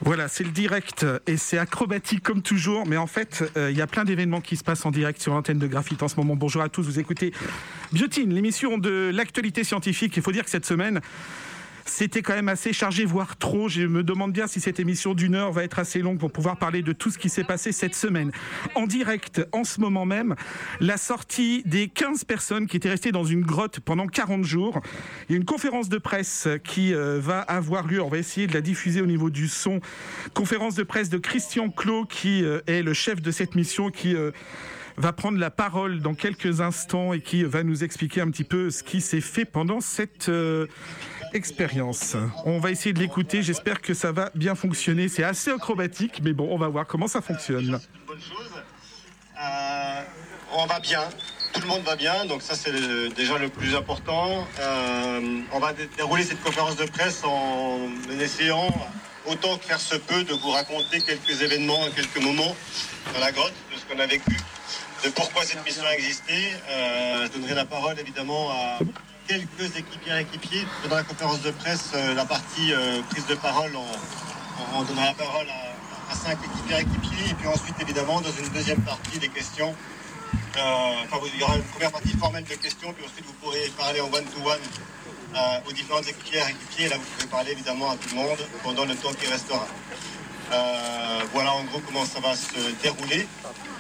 Voilà, c'est le direct et c'est acrobatique comme toujours, mais en fait, il y a plein d'événements qui se passent en direct sur l'antenne de Graphite en ce moment. Bonjour à tous, vous écoutez Biotine, l'émission de l'actualité scientifique. Il faut dire que cette semaine, c'était quand même assez chargé, voire trop. Je me demande bien si cette émission d'une heure va être assez longue pour pouvoir parler de tout ce qui s'est passé cette semaine. En direct, en ce moment même, la sortie des 15 personnes qui étaient restées dans une grotte pendant 40 jours. Il y a une conférence de presse qui va avoir lieu. On va essayer de la diffuser au niveau du son. Conférence de presse de Christian Clot, qui est le chef de cette mission, qui va prendre la parole dans quelques instants et qui va nous expliquer un petit peu ce qui s'est fait pendant cette expérience. On va essayer de l'écouter, j'espère que ça va bien fonctionner. C'est assez acrobatique, mais bon, on va voir comment ça fonctionne. Une bonne chose. On va bien, tout le monde va bien, donc ça c'est déjà le plus important. On va dérouler cette conférence de presse en essayant, autant que faire se peut, de vous raconter quelques événements, quelques moments dans la grotte, de ce qu'on a vécu, de pourquoi cette mission a existé. Je donnerai la parole évidemment à quelques équipiers. Pendant la conférence de presse, la partie prise de parole, on donnera la parole à 5 équipiers, et puis ensuite évidemment dans une deuxième partie des questions, il y aura une première partie formelle de questions, puis ensuite vous pourrez parler en one-to-one aux différents équipiers, et là vous pouvez parler évidemment à tout le monde pendant le temps qui restera. Voilà en gros comment ça va se dérouler.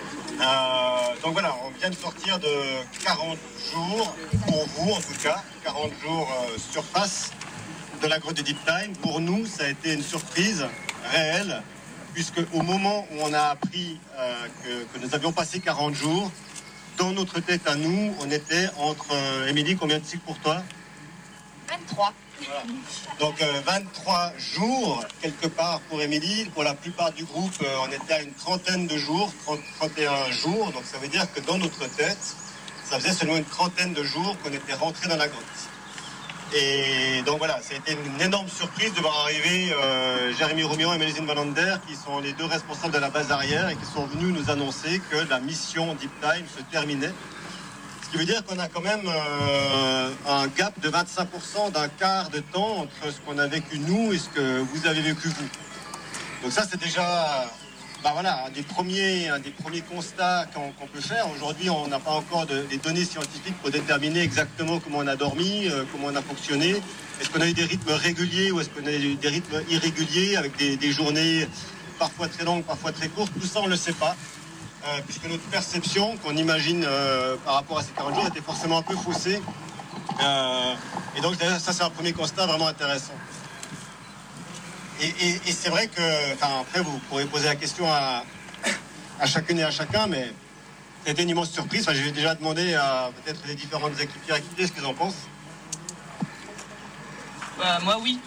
Donc voilà, on vient de sortir de 40 jours, pour vous en tout cas, 40 jours sur face de la grotte de Deep Time. Pour nous, ça a été une surprise réelle, puisque au moment où on a appris que nous avions passé 40 jours, dans notre tête à nous, on était entre... Émilie, combien de cycles pour toi ? 23. Voilà. Donc 23 jours quelque part pour Émilie. Pour la plupart du groupe, on était à une trentaine de jours, 31 jours. Donc ça veut dire que dans notre tête, ça faisait seulement une trentaine de jours qu'on était rentré dans la grotte. Et donc voilà, ça a été une énorme surprise de voir arriver Jérémy Romian et Mélusine Valander, qui sont les deux responsables de la base arrière et qui sont venus nous annoncer que la mission Deep Time se terminait. Ce qui veut dire qu'on a quand même un gap de 25%, d'un quart de temps entre ce qu'on a vécu nous et ce que vous avez vécu vous. Donc ça c'est déjà un des premiers constats qu'on peut faire. Aujourd'hui on n'a pas encore des données scientifiques pour déterminer exactement comment on a dormi, comment on a fonctionné. Est-ce qu'on a eu des rythmes réguliers ou est-ce qu'on a eu des rythmes irréguliers avec des journées parfois très longues, parfois très courtes? Tout ça on ne le sait pas. Puisque notre perception qu'on imagine par rapport à ces 40 jours était forcément un peu faussée. Et donc ça c'est un premier constat vraiment intéressant. Et c'est vrai que, après vous pourrez poser la question à chacune et à chacun, mais c'était une immense surprise. Je vais déjà demander à peut-être les différentes équipiers ce qu'ils en pensent. Moi oui.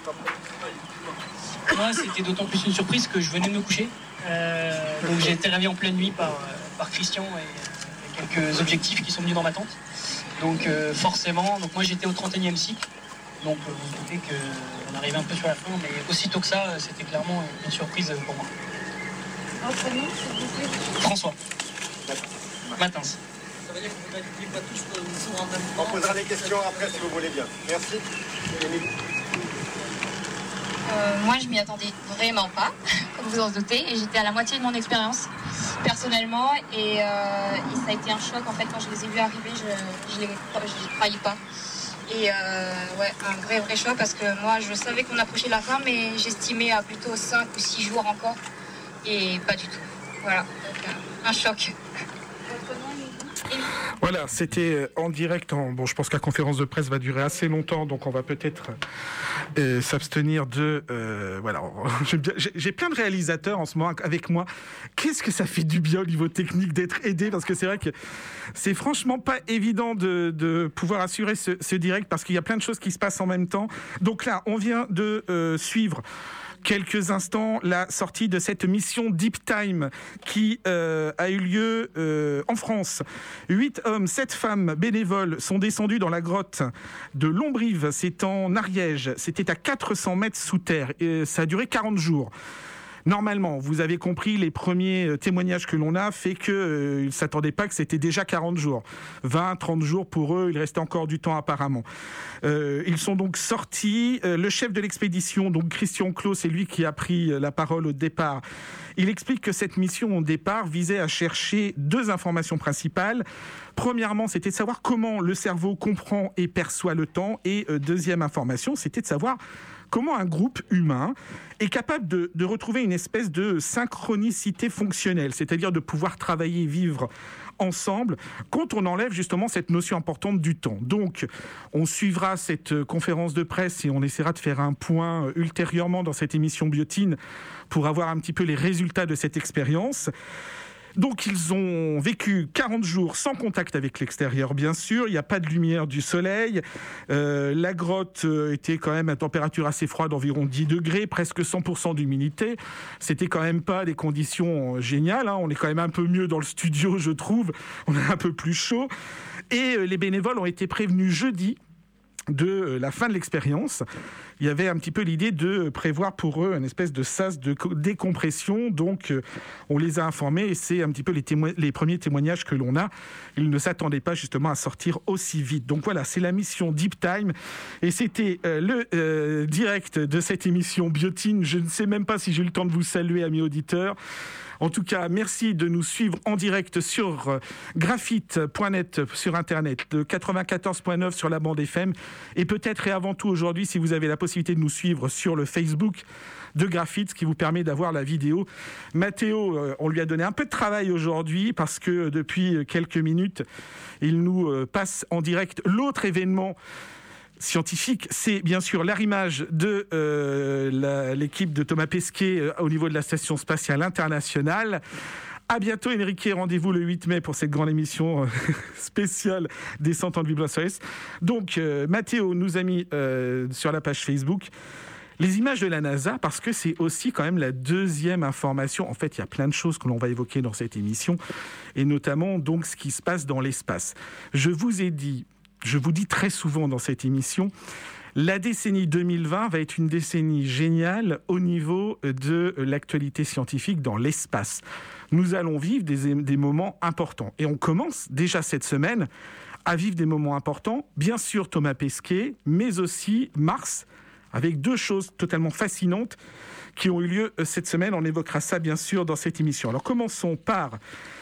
Moi c'était d'autant plus une surprise que je venais de me coucher. Donc j'ai été réveillé en pleine nuit par Christian et quelques objectifs qui sont venus dans ma tente. Donc forcément, moi j'étais au 31e cycle. Donc vous doutez qu'on arrivait un peu sur la fin, mais aussitôt que ça, c'était clairement une surprise pour moi. Votre nom, s'il vous plaît ? François. Matins. Ça veut dire que vous n'avez pas tous le jour en même temps. On posera les questions après si vous voulez bien. Merci. Moi, je m'y attendais vraiment pas, comme vous en doutez, et j'étais à la moitié de mon expérience, personnellement, et ça a été un choc, en fait, quand je les ai vus arriver, je les croyais pas. Et un vrai choc, parce que moi, je savais qu'on approchait la fin, mais j'estimais à plutôt 5 ou 6 jours encore, et pas du tout. Voilà, donc un choc. Votre nom, Voilà, c'était en direct. Je pense que la conférence de presse va durer assez longtemps, donc on va peut-être s'abstenir de... J'ai plein de réalisateurs en ce moment avec moi. Qu'est-ce que ça fait du bien au niveau technique d'être aidé, parce que c'est vrai que c'est franchement pas évident de pouvoir assurer ce direct, parce qu'il y a plein de choses qui se passent en même temps. Donc là, on vient de suivre quelques instants la sortie de cette mission Deep Time qui a eu lieu en France. 8 hommes, 7 femmes bénévoles sont descendus dans la grotte de Lombrive, c'est en Ariège. C'était à 400 mètres sous terre et ça a duré 40 jours. Normalement, vous avez compris, les premiers témoignages que l'on a fait qu'ils ne s'attendaient pas que c'était déjà 40 jours. 20, 30 jours pour eux, il restait encore du temps apparemment. Ils sont donc sortis. Le chef de l'expédition, donc Christian Clos, c'est lui qui a pris la parole au départ. Il explique que cette mission au départ visait à chercher 2 informations principales. Premièrement, c'était de savoir comment le cerveau comprend et perçoit le temps. Et deuxième information, c'était de savoir comment un groupe humain est capable de retrouver une espèce de synchronicité fonctionnelle, c'est-à-dire de pouvoir travailler et vivre ensemble quand on enlève justement cette notion importante du temps. Donc, on suivra cette conférence de presse et on essaiera de faire un point ultérieurement dans cette émission Biotine pour avoir un petit peu les résultats de cette expérience. Donc, ils ont vécu 40 jours sans contact avec l'extérieur, bien sûr. Il n'y a pas de lumière du soleil. La grotte était quand même à température assez froide, environ 10 degrés, presque 100% d'humidité. C'était quand même pas des conditions géniales. On est quand même un peu mieux dans le studio, je trouve. On est un peu plus chaud. Et les bénévoles ont été prévenus jeudi de la fin de l'expérience. Il y avait un petit peu l'idée de prévoir pour eux une espèce de sas de décompression. Donc, on les a informés et c'est un petit peu les premiers témoignages que l'on a. Ils ne s'attendaient pas justement à sortir aussi vite. Donc voilà, c'est la mission Deep Time et c'était le direct de cette émission Biotine. Je ne sais même pas si j'ai eu le temps de vous saluer, amis auditeurs. En tout cas, merci de nous suivre en direct sur graphite.net sur Internet, de 94.9 sur la bande FM et peut-être et avant tout aujourd'hui, si vous avez la possibilité de nous suivre sur le Facebook de Graphite, ce qui vous permet d'avoir la vidéo. Mathéo, on lui a donné un peu de travail aujourd'hui parce que depuis quelques minutes, il nous passe en direct l'autre événement scientifique, c'est bien sûr l'arrimage de l'équipe de Thomas Pesquet au niveau de la Station Spatiale Internationale. À bientôt Enrique, rendez-vous le 8 mai pour cette grande émission spéciale des 100 ans de Buenos Aires. Donc Mathéo nous a mis sur la page Facebook les images de la NASA, parce que c'est aussi quand même la deuxième information. En fait, il y a plein de choses que l'on va évoquer dans cette émission, et notamment donc ce qui se passe dans l'espace. Je vous dis très souvent dans cette émission, la décennie 2020 va être une décennie géniale au niveau de l'actualité scientifique dans l'espace. Nous allons vivre des moments importants. Et on commence déjà cette semaine à vivre des moments importants. Bien sûr Thomas Pesquet, mais aussi Mars, avec 2 choses totalement fascinantes qui ont eu lieu cette semaine. On évoquera ça bien sûr dans cette émission. Alors commençons par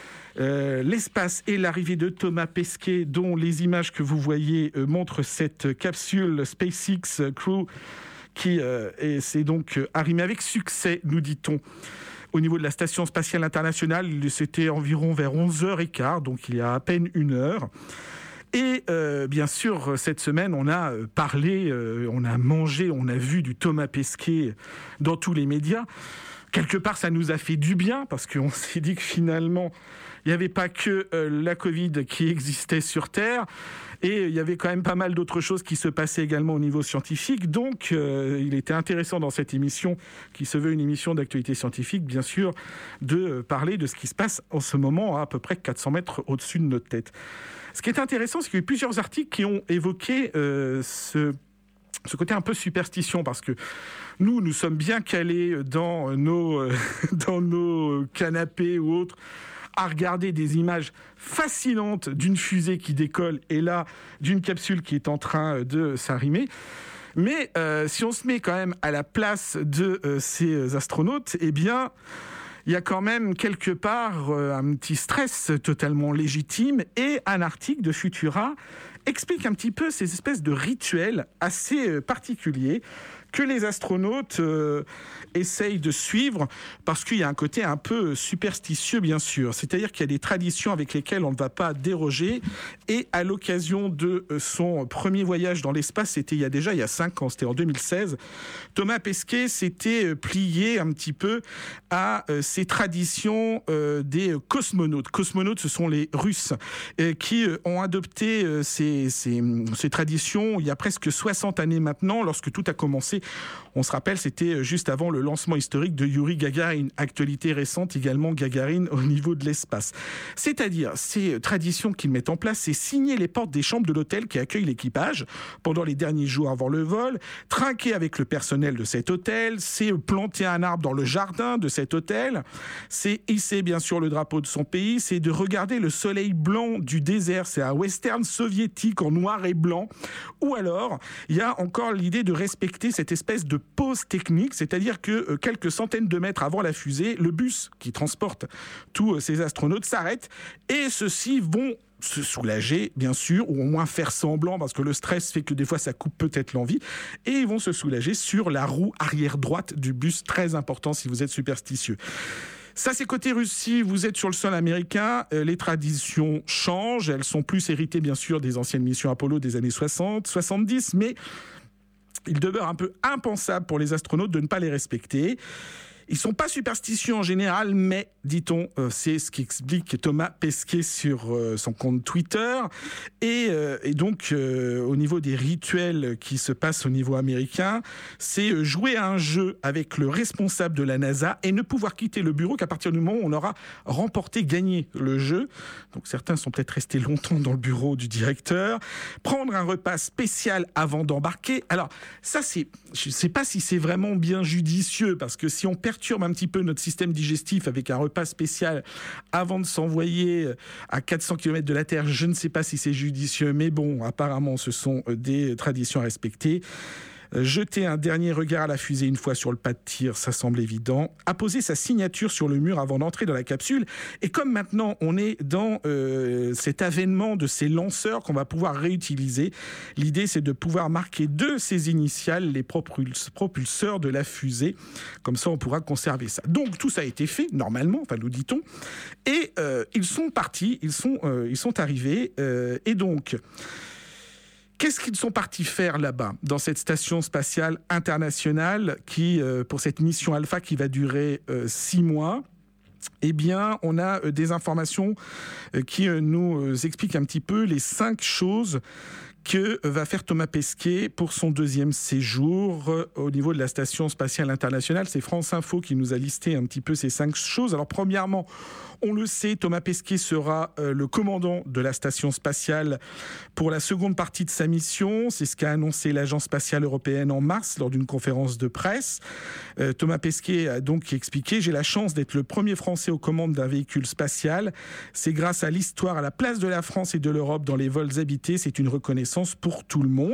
l'espace et l'arrivée de Thomas Pesquet, dont les images que vous voyez montrent cette capsule SpaceX Crew qui s'est donc arrimée avec succès, nous dit-on, au niveau de la Station Spatiale Internationale. C'était environ vers 11h15, donc il y a à peine 1 heure. Et bien sûr, cette semaine, on a parlé, on a mangé, on a vu du Thomas Pesquet dans tous les médias. Quelque part, ça nous a fait du bien, parce qu'on s'est dit que finalement, il n'y avait pas que la Covid qui existait sur Terre, et il y avait quand même pas mal d'autres choses qui se passaient également au niveau scientifique. Donc, il était intéressant dans cette émission, qui se veut une émission d'actualité scientifique, bien sûr, de parler de ce qui se passe en ce moment à peu près 400 mètres au-dessus de notre tête. Ce qui est intéressant, c'est qu'il y a eu plusieurs articles qui ont évoqué ce côté un peu superstition, parce que nous sommes bien calés dans nos canapés ou autres, à regarder des images fascinantes d'une fusée qui décolle et là, d'une capsule qui est en train de s'arrimer. Mais si on se met quand même à la place de ces astronautes, eh bien, il y a quand même quelque part un petit stress totalement légitime, et un article de Futura explique un petit peu ces espèces de rituels assez particuliers que les astronautes essayent de suivre, parce qu'il y a un côté un peu superstitieux, bien sûr. C'est-à-dire qu'il y a des traditions avec lesquelles on ne va pas déroger. Et à l'occasion de son premier voyage dans l'espace, c'était il y a 5 ans, c'était en 2016, Thomas Pesquet s'était plié un petit peu à ces traditions des cosmonautes. Cosmonautes, ce sont les Russes qui ont adopté ces traditions il y a presque 60 années maintenant, lorsque tout a commencé On se rappelle, c'était juste avant le lancement historique de Yuri Gagarin. Actualité récente également, Gagarine au niveau de l'espace. C'est-à-dire, ces traditions qu'ils mettent en place, c'est signer les portes des chambres de l'hôtel qui accueille l'équipage pendant les derniers jours avant le vol, trinquer avec le personnel de cet hôtel, c'est planter un arbre dans le jardin de cet hôtel, c'est hisser bien sûr le drapeau de son pays, c'est de regarder le soleil blanc du désert, c'est un western soviétique en noir et blanc. Ou alors, il y a encore l'idée de respecter cette espèce de pause technique, c'est-à-dire que quelques centaines de mètres avant la fusée, le bus qui transporte tous ces astronautes s'arrête et ceux-ci vont se soulager, bien sûr, ou au moins faire semblant, parce que le stress fait que des fois ça coupe peut-être l'envie, et ils vont se soulager sur la roue arrière droite du bus, très important si vous êtes superstitieux. Ça, c'est côté Russie, vous êtes sur le sol américain, les traditions changent, elles sont plus héritées, bien sûr, des anciennes missions Apollo des années 60, 70, mais il demeure un peu impensable pour les astronautes de ne pas les respecter. Ils ne sont pas superstitieux en général, mais, dit-on, c'est ce qu'explique Thomas Pesquet sur son compte Twitter. Et donc, au niveau des rituels qui se passent au niveau américain, c'est jouer à un jeu avec le responsable de la NASA et ne pouvoir quitter le bureau qu'à partir du moment où on aura gagné le jeu. Donc, certains sont peut-être restés longtemps dans le bureau du directeur. Prendre un repas spécial avant d'embarquer. Alors, ça, je ne sais pas si c'est vraiment bien judicieux, parce que si on perturbe un petit peu notre système digestif avec un repas spécial avant de s'envoyer à 400 km de la Terre, je ne sais pas si c'est judicieux, mais bon, apparemment, ce sont des traditions à respecter. Jeter un dernier regard à la fusée une fois sur le pas de tir, ça semble évident. Apposer sa signature sur le mur avant d'entrer dans la capsule. Et comme maintenant on est dans cet avènement de ces lanceurs qu'on va pouvoir réutiliser, l'idée c'est de pouvoir marquer de ces initiales les propulseurs de la fusée. Comme ça on pourra conserver ça. Donc tout ça a été fait normalement, enfin nous dit-on. Et ils sont partis, ils sont arrivés. Et donc... qu'est-ce qu'ils sont partis faire là-bas, dans cette station spatiale internationale qui, pour cette mission Alpha qui va durer 6 mois? Eh bien, on a des informations qui nous expliquent un petit peu les 5 choses que va faire Thomas Pesquet pour son 2e séjour au niveau de la Station Spatiale Internationale. C'est France Info qui nous a listé un petit peu ces 5 choses. Alors, premièrement, on le sait, Thomas Pesquet sera le commandant de la Station Spatiale pour la seconde partie de sa mission. C'est ce qu'a annoncé l'Agence Spatiale Européenne en mars lors d'une conférence de presse. Thomas Pesquet a donc expliqué « J'ai la chance d'être le premier Français aux commandes d'un véhicule spatial. C'est grâce à l'histoire, à la place de la France et de l'Europe dans les vols habités. C'est une reconnaissance pour tout le monde. »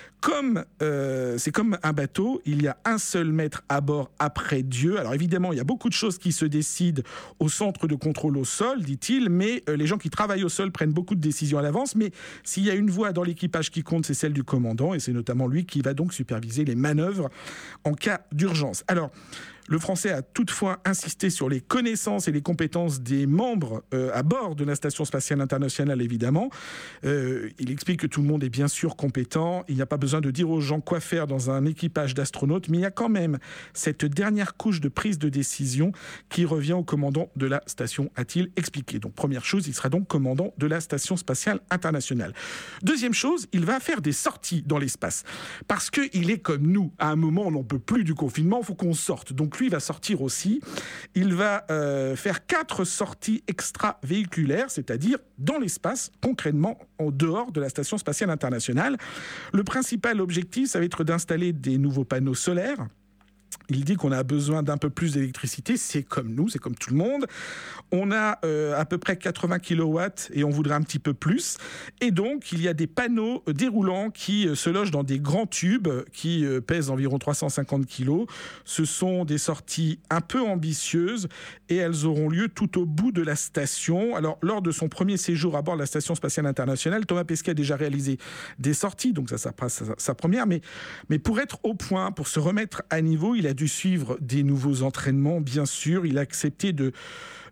C'est comme un bateau, il y a un seul maître à bord après Dieu. Alors évidemment, il y a beaucoup de choses qui se décident au centre de contrôle au sol, dit-il, mais les gens qui travaillent au sol prennent beaucoup de décisions à l'avance. Mais s'il y a une voix dans l'équipage qui compte, c'est celle du commandant, et c'est notamment lui qui va donc superviser les manœuvres en cas d'urgence. Alors, le Français a toutefois insisté sur les connaissances et les compétences des membres à bord de la Station Spatiale Internationale, évidemment. Il explique que tout le monde est bien sûr compétent. Il n'y a pas besoin de dire aux gens quoi faire dans un équipage d'astronautes, mais il y a quand même cette dernière couche de prise de décision qui revient au commandant de la station, a-t-il expliqué. Donc, première chose, il sera donc commandant de la Station Spatiale Internationale. Deuxième chose, il va faire des sorties dans l'espace. Parce qu'il est comme nous. À un moment, on n'en peut plus du confinement, il faut qu'on sorte. Donc, lui va sortir aussi. Il va faire 4 sorties extravéhiculaires, c'est-à-dire dans l'espace, concrètement en dehors de la Station Spatiale Internationale. Le principal objectif, ça va être d'installer des nouveaux panneaux solaires. Il dit qu'on a besoin d'un peu plus d'électricité, c'est comme nous, c'est comme tout le monde. On a à peu près 80 kW et on voudrait un petit peu plus. Et donc, il y a des panneaux déroulants qui se logent dans des grands tubes qui pèsent environ 350 kg. Ce sont des sorties un peu ambitieuses et elles auront lieu tout au bout de la station. Alors, lors de son premier séjour à bord de la Station Spatiale Internationale, Thomas Pesquet a déjà réalisé des sorties, donc ça passe sa première. Mais pour être au point, pour se remettre à niveau, il a dû suivre des nouveaux entraînements, bien sûr. Il a accepté de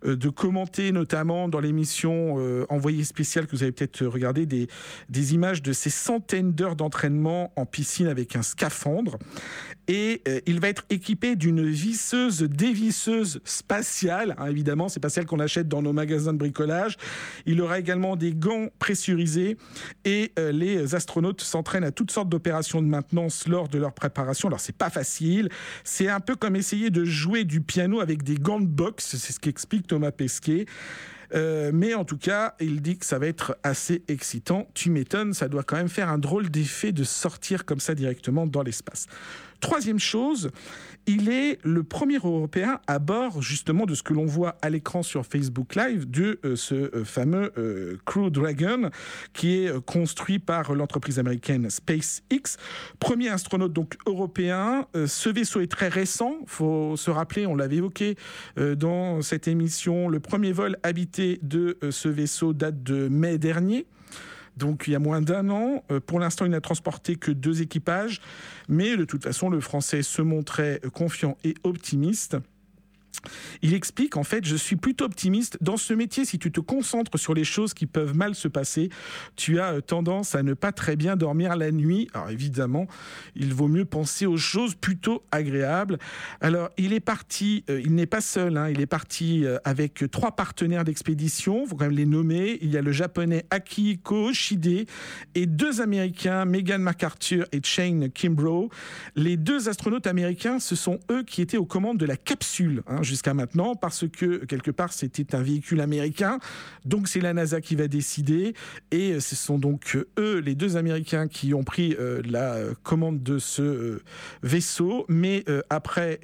de commenter, notamment dans l'émission Envoyé spécial que vous avez peut-être regardé, des images de ces centaines d'heures d'entraînement en piscine avec un scaphandre. Et il va être équipé d'une visseuse-dévisseuse spatiale, évidemment, c'est pas celle qu'on achète dans nos magasins de bricolage. Il aura également des gants pressurisés et les astronautes s'entraînent à toutes sortes d'opérations de maintenance lors de leur préparation. Alors c'est pas facile, c'est un peu comme essayer de jouer du piano avec des gants de boxe, c'est ce qu'explique Thomas Pesquet. Mais en tout cas, il dit que ça va être assez excitant. Tu m'étonnes, ça doit quand même faire un drôle d'effet de sortir comme ça directement dans l'espace. Troisième chose, il est le premier Européen à bord justement de ce que l'on voit à l'écran sur Facebook Live de ce fameux Crew Dragon qui est construit par l'entreprise américaine SpaceX. Premier astronaute donc européen. Ce vaisseau est très récent. Il faut se rappeler, on l'avait évoqué dans cette émission, le premier vol habité de ce vaisseau date de mai dernier. Donc il y a moins d'un an. Pour l'instant, il n'a transporté que 2 équipages. Mais de toute façon, le Français se montrait confiant et optimiste. Il explique, en fait, je suis plutôt optimiste. Dans ce métier, si tu te concentres sur les choses qui peuvent mal se passer, tu as tendance à ne pas très bien dormir la nuit. Alors évidemment, il vaut mieux penser aux choses plutôt agréables. Alors, il est parti, il n'est pas seul, il est parti avec 3 partenaires d'expédition, il faut quand même les nommer. Il y a le japonais Akihiko Shide et 2 Américains, Megan McArthur et Shane Kimbrough. Les 2 astronautes américains, ce sont eux qui étaient aux commandes de la capsule, jusqu'à maintenant, parce que quelque part c'était un véhicule américain, donc c'est la NASA qui va décider, et ce sont donc eux, les 2 Américains, qui ont pris la commande de ce vaisseau, mais après...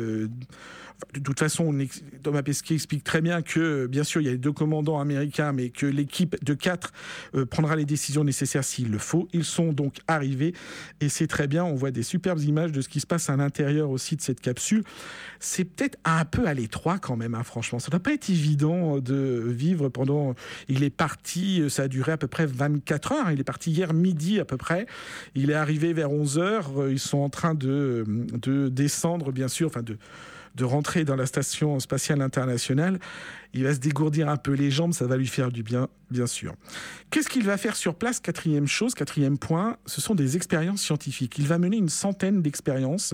de toute façon, Thomas Pesquet explique très bien que, bien sûr, il y a les 2 commandants américains, mais que l'équipe de 4 prendra les décisions nécessaires s'il le faut. Ils sont donc arrivés, et c'est très bien. On voit des superbes images de ce qui se passe à l'intérieur aussi de cette capsule. C'est peut-être un peu à l'étroit quand même, franchement. Ça ne doit pas être évident de vivre pendant... Il est parti, ça a duré à peu près 24 heures. Il est parti hier midi à peu près. Il est arrivé vers 11 heures. Ils sont en train de descendre, bien sûr, de rentrer dans la station spatiale internationale. Il va se dégourdir un peu les jambes, ça va lui faire du bien, bien sûr. Qu'est-ce qu'il va faire sur place ? Quatrième point, ce sont des expériences scientifiques. Il va mener une centaine d'expériences.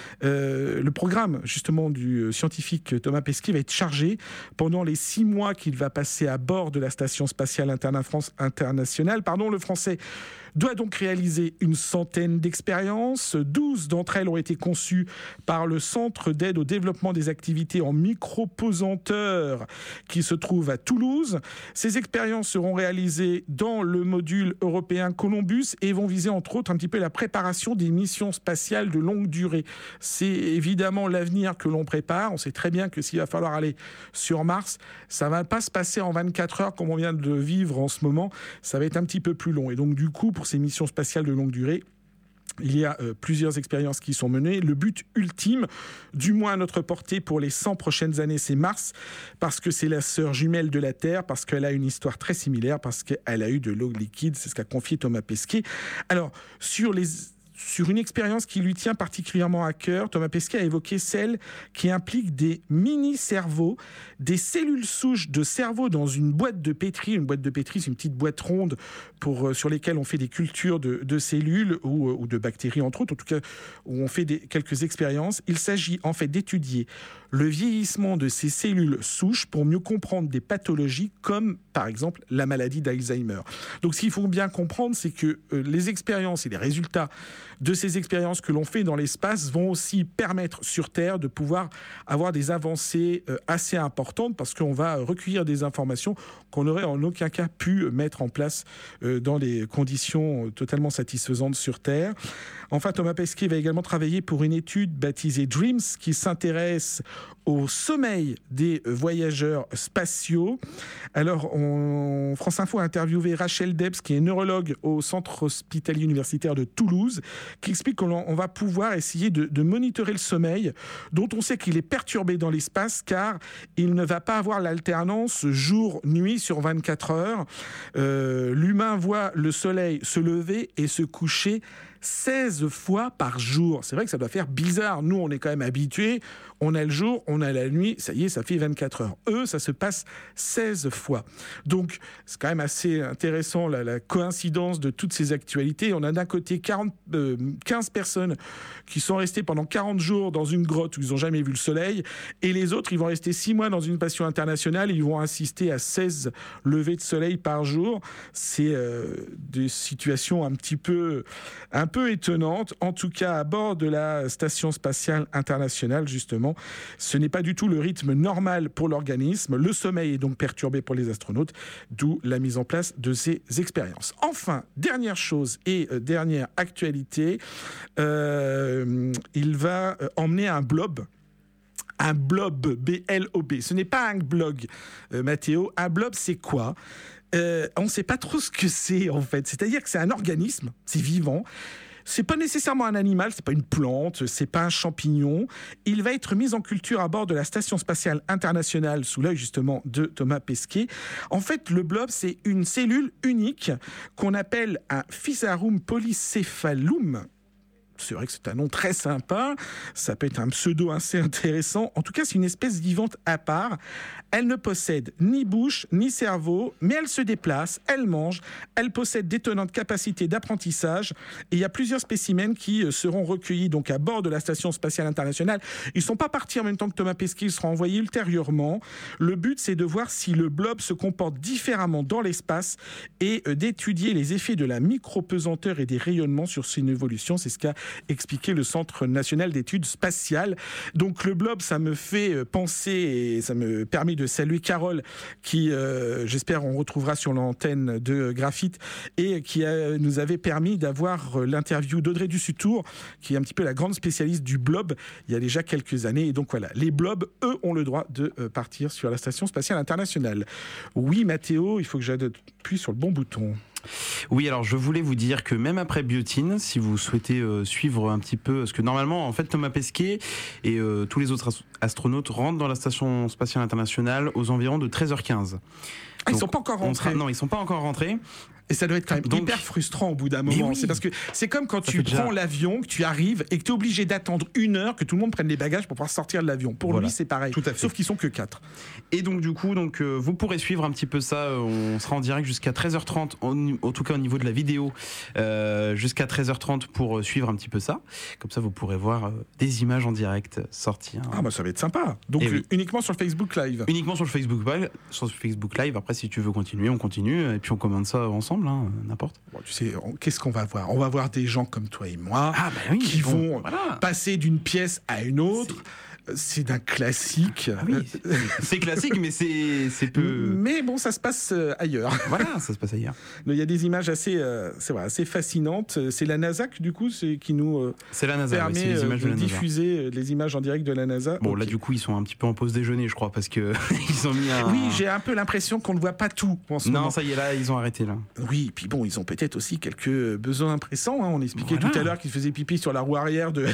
Le programme, justement, du scientifique Thomas Pesquet va être chargé pendant les 6 mois qu'il va passer à bord de la station spatiale internationale. Le Français doit donc réaliser une centaine d'expériences. 12 d'entre elles ont été conçues par le Centre d'aide au développement des activités en micropesanteur qui se trouve à Toulouse. Ces expériences seront réalisées dans le module européen Columbus et vont viser entre autres un petit peu la préparation des missions spatiales de longue durée. C'est évidemment l'avenir que l'on prépare. On sait très bien que s'il va falloir aller sur Mars, ça ne va pas se passer en 24 heures comme on vient de vivre en ce moment. Ça va être un petit peu plus long. Et donc du coup, pour ces missions spatiales de longue durée, il y a plusieurs expériences qui sont menées. Le but ultime, du moins à notre portée pour les 100 prochaines années, c'est Mars, parce que c'est la sœur jumelle de la Terre, parce qu'elle a une histoire très similaire, parce qu'elle a eu de l'eau liquide, c'est ce qu'a confié Thomas Pesquet. Alors, sur une expérience qui lui tient particulièrement à cœur, Thomas Pesquet a évoqué celle qui implique des mini-cerveaux, des cellules souches de cerveau dans une boîte de pétri. Une boîte de pétri, c'est une petite boîte ronde sur lesquelles on fait des cultures de cellules ou de bactéries, entre autres, en tout cas, où on fait quelques expériences. Il s'agit en fait d'étudier le vieillissement de ces cellules souches pour mieux comprendre des pathologies comme, par exemple, la maladie d'Alzheimer. Donc, ce qu'il faut bien comprendre, c'est que les expériences et les résultats de ces expériences que l'on fait dans l'espace vont aussi permettre sur Terre de pouvoir avoir des avancées assez importantes parce qu'on va recueillir des informations qu'on n'aurait en aucun cas pu mettre en place dans des conditions totalement satisfaisantes sur Terre. Enfin, Thomas Pesquet va également travailler pour une étude baptisée DREAMS qui s'intéresse au sommeil des voyageurs spatiaux. Alors, France Info a interviewé Rachel Debs, qui est neurologue au Centre hospitalier universitaire de Toulouse, qui explique qu'on va pouvoir essayer de monitorer le sommeil, dont on sait qu'il est perturbé dans l'espace, car il ne va pas avoir l'alternance jour-nuit sur 24 heures. L'humain voit le soleil se lever et se coucher 16 fois par jour. C'est vrai que ça doit faire bizarre. Nous, on est quand même habitués. On a le jour, on a la nuit. Ça y est, ça fait 24 heures. Eux, ça se passe 16 fois. Donc, c'est quand même assez intéressant la coïncidence de toutes ces actualités. On a d'un côté 15 personnes qui sont restées pendant 40 jours dans une grotte où ils n'ont jamais vu le soleil. Et les autres, ils vont rester 6 mois dans une station internationale. Ils vont assister à 16 levées de soleil par jour. C'est des situations un peu étonnantes. En tout cas, à bord de la station spatiale internationale, justement, ce n'est pas du tout le rythme normal pour l'organisme. Le sommeil est donc perturbé pour les astronautes, d'où la mise en place de ces expériences. Enfin, dernière chose et dernière actualité, il va emmener un blob. Un blob, B-L-O-B. Ce n'est pas un blog, Mathéo. Un blob, c'est quoi ? On ne sait pas trop ce que c'est, en fait. C'est-à-dire que c'est un organisme, c'est vivant. C'est pas nécessairement un animal, c'est pas une plante, c'est pas un champignon. Il va être mis en culture à bord de la Station spatiale internationale sous l'œil justement de Thomas Pesquet. En fait, le blob, c'est une cellule unique qu'on appelle un Physarum polycephalum. C'est vrai que c'est un nom très sympa, ça peut être un pseudo assez intéressant. En tout cas, c'est une espèce vivante à part. Elle ne possède ni bouche, ni cerveau, mais elle se déplace, elle mange, elle possède d'étonnantes capacités d'apprentissage. Et il y a plusieurs spécimens qui seront recueillis donc à bord de la Station spatiale internationale. Ils ne sont pas partis en même temps que Thomas Pesquet, ils seront envoyés ultérieurement. Le but, c'est de voir si le blob se comporte différemment dans l'espace et d'étudier les effets de la micro-pesanteur et des rayonnements sur son évolution. C'est ce qu'a expliqué le Centre national d'études spatiales. Donc le blob, ça me fait penser et ça me permet de saluer Carole qui, j'espère, on retrouvera sur l'antenne de Graphite et qui nous avait permis d'avoir l'interview d'Audrey Dussutour, qui est un petit peu la grande spécialiste du blob il y a déjà quelques années. Et donc voilà, les blobs, eux, ont le droit de partir sur la Station spatiale internationale. Oui, Mathéo, il faut que j'appuie sur le bon bouton. Oui, alors je voulais vous dire que même après Biotine, si vous souhaitez suivre un petit peu, parce que normalement, en fait, Thomas Pesquet et tous les autres astronautes rentrent dans la Station spatiale internationale aux environs de 13h15. Ils ne sont pas encore rentrés. Non, ils ne sont pas encore rentrés. Et ça doit être quand même hyper frustrant au bout d'un moment. Oui. C'est parce que c'est comme quand tu prends l'avion, que tu arrives et que tu es obligé d'attendre 1 heure que tout le monde prenne les bagages pour pouvoir sortir de l'avion. Pour lui, c'est pareil. Tout à fait. Sauf qu'ils sont que 4. Et donc, du coup, vous pourrez suivre un petit peu ça. On sera en direct jusqu'à 13h30, en tout cas au niveau de la vidéo, jusqu'à 13h30 pour suivre un petit peu ça. Comme ça, vous pourrez voir des images en direct sortir. Ah, bah ça va être sympa. Donc, uniquement sur le Facebook Live. Uniquement sur le Facebook Live. Après, si tu veux continuer, on continue. Et puis, on commande ça ensemble. N'importe. Bon, tu sais, qu'est-ce qu'on va voir ? On va voir des gens comme toi et moi qui vont passer d'une pièce à une autre. C'est d'un classique. Ah oui, c'est classique, mais c'est peu. Mais bon, ça se passe ailleurs. Voilà, ça se passe ailleurs. Il y a des images assez fascinantes. C'est la NASA du coup, qui nous permet les images de diffuser les images en direct de la NASA. Bon, là, du coup, ils sont un petit peu en pause déjeuner, je crois, parce que ils ont mis un. Oui, j'ai un peu l'impression qu'on ne voit pas tout en ce moment. Non, ça y est, là, ils ont arrêté là. Oui, puis bon, ils ont peut-être aussi quelques besoins pressants. On expliquait tout à l'heure qu'ils faisaient pipi sur la roue arrière du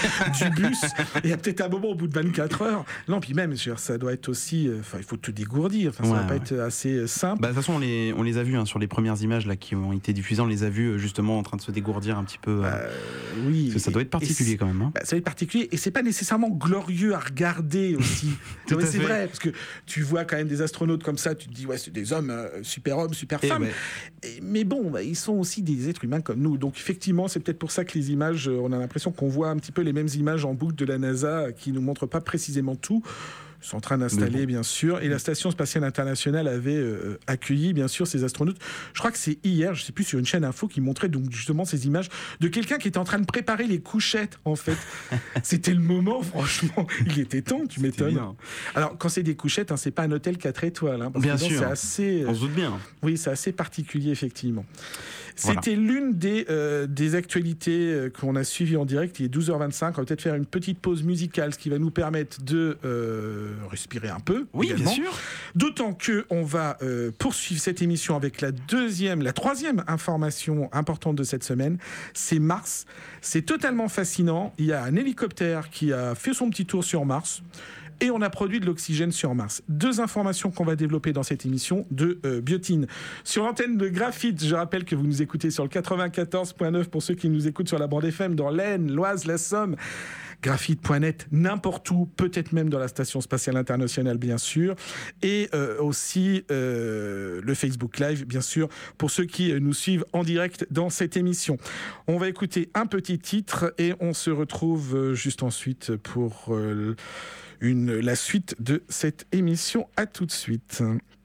bus. Il y a peut-être un moment au bout de 24 heures. Non, puis même, ça doit être aussi... il faut te dégourdir. Ça va pas être assez simple. De toute façon, on les a vus sur les premières images là, qui ont été diffusées. On les a vus justement en train de se dégourdir un petit peu. Oui. Parce que ça doit être particulier quand même. Ça doit être particulier. Et c'est pas nécessairement glorieux à regarder aussi. C'est vrai, parce que tu vois quand même des astronautes comme ça, tu te dis, c'est des hommes, super hommes, super femmes. Mais bon, ils sont aussi des êtres humains comme nous. Donc effectivement, c'est peut-être pour ça que les images, on a l'impression qu'on voit un petit peu les mêmes images en boucle de la NASA qui nous montrent pas précisément tout. Ils sont en train d'installer, bien sûr. Et la Station spatiale internationale avait accueilli, bien sûr, ces astronautes. Je crois que c'est hier, je ne sais plus, sur une chaîne info qui montrait donc justement ces images de quelqu'un qui était en train de préparer les couchettes, en fait. C'était le moment, franchement. Il était temps, tu m'étonnes. Bien. Alors, quand c'est des couchettes, c'est pas un hôtel 4 étoiles. Parce bien que sûr. C'est assez, on se doute bien. Oui, c'est assez particulier, effectivement. C'était l'une des actualités qu'on a suivies en direct. Il est 12h25. On va peut-être faire une petite pause musicale, ce qui va nous permettre de respirer un peu. Oui, également. bien sûr. D'autant qu'on va poursuivre cette émission avec la troisième information importante de cette semaine. C'est Mars. C'est totalement fascinant. Il y a un hélicoptère qui a fait son petit tour sur Mars. et on a produit de l'oxygène sur Mars. 2 informations qu'on va développer dans cette émission de Biotine. Sur l'antenne de Graphite, je rappelle que vous nous écoutez sur le 94.9 pour ceux qui nous écoutent sur la bande FM dans l'Aisne, l'Oise, la Somme. Graphite.net, n'importe où, peut-être même dans la Station Spatiale Internationale, bien sûr, et aussi le Facebook Live, bien sûr, pour ceux qui nous suivent en direct dans cette émission. On va écouter un petit titre et on se retrouve juste ensuite pour la suite de cette émission. À tout de suite.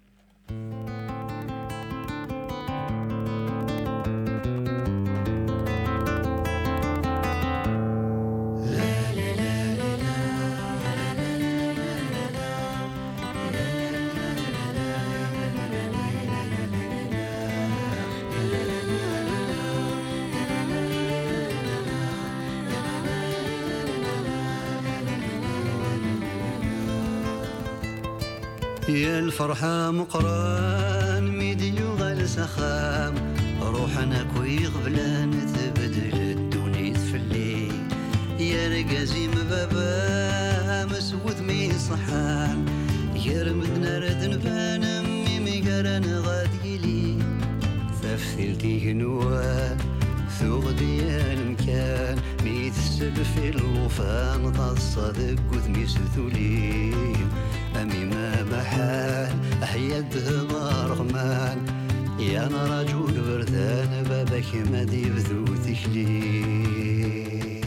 يا الفرحة مقران ميديو غال سخام روحنا كوي غبلان تبدل الدنيا تفلي يا رقازي مبابا مسود مي صحان يا رمدنا رد نبان ميمي قران غاديلي ثفتلتي هنوان ثوغ ديال مكان ميت السلف الوفان تصدق وذمي ستولي أمي ما محال أحياد مرغمان يا أنا رجل بردان بابك ما دي بذو تكلي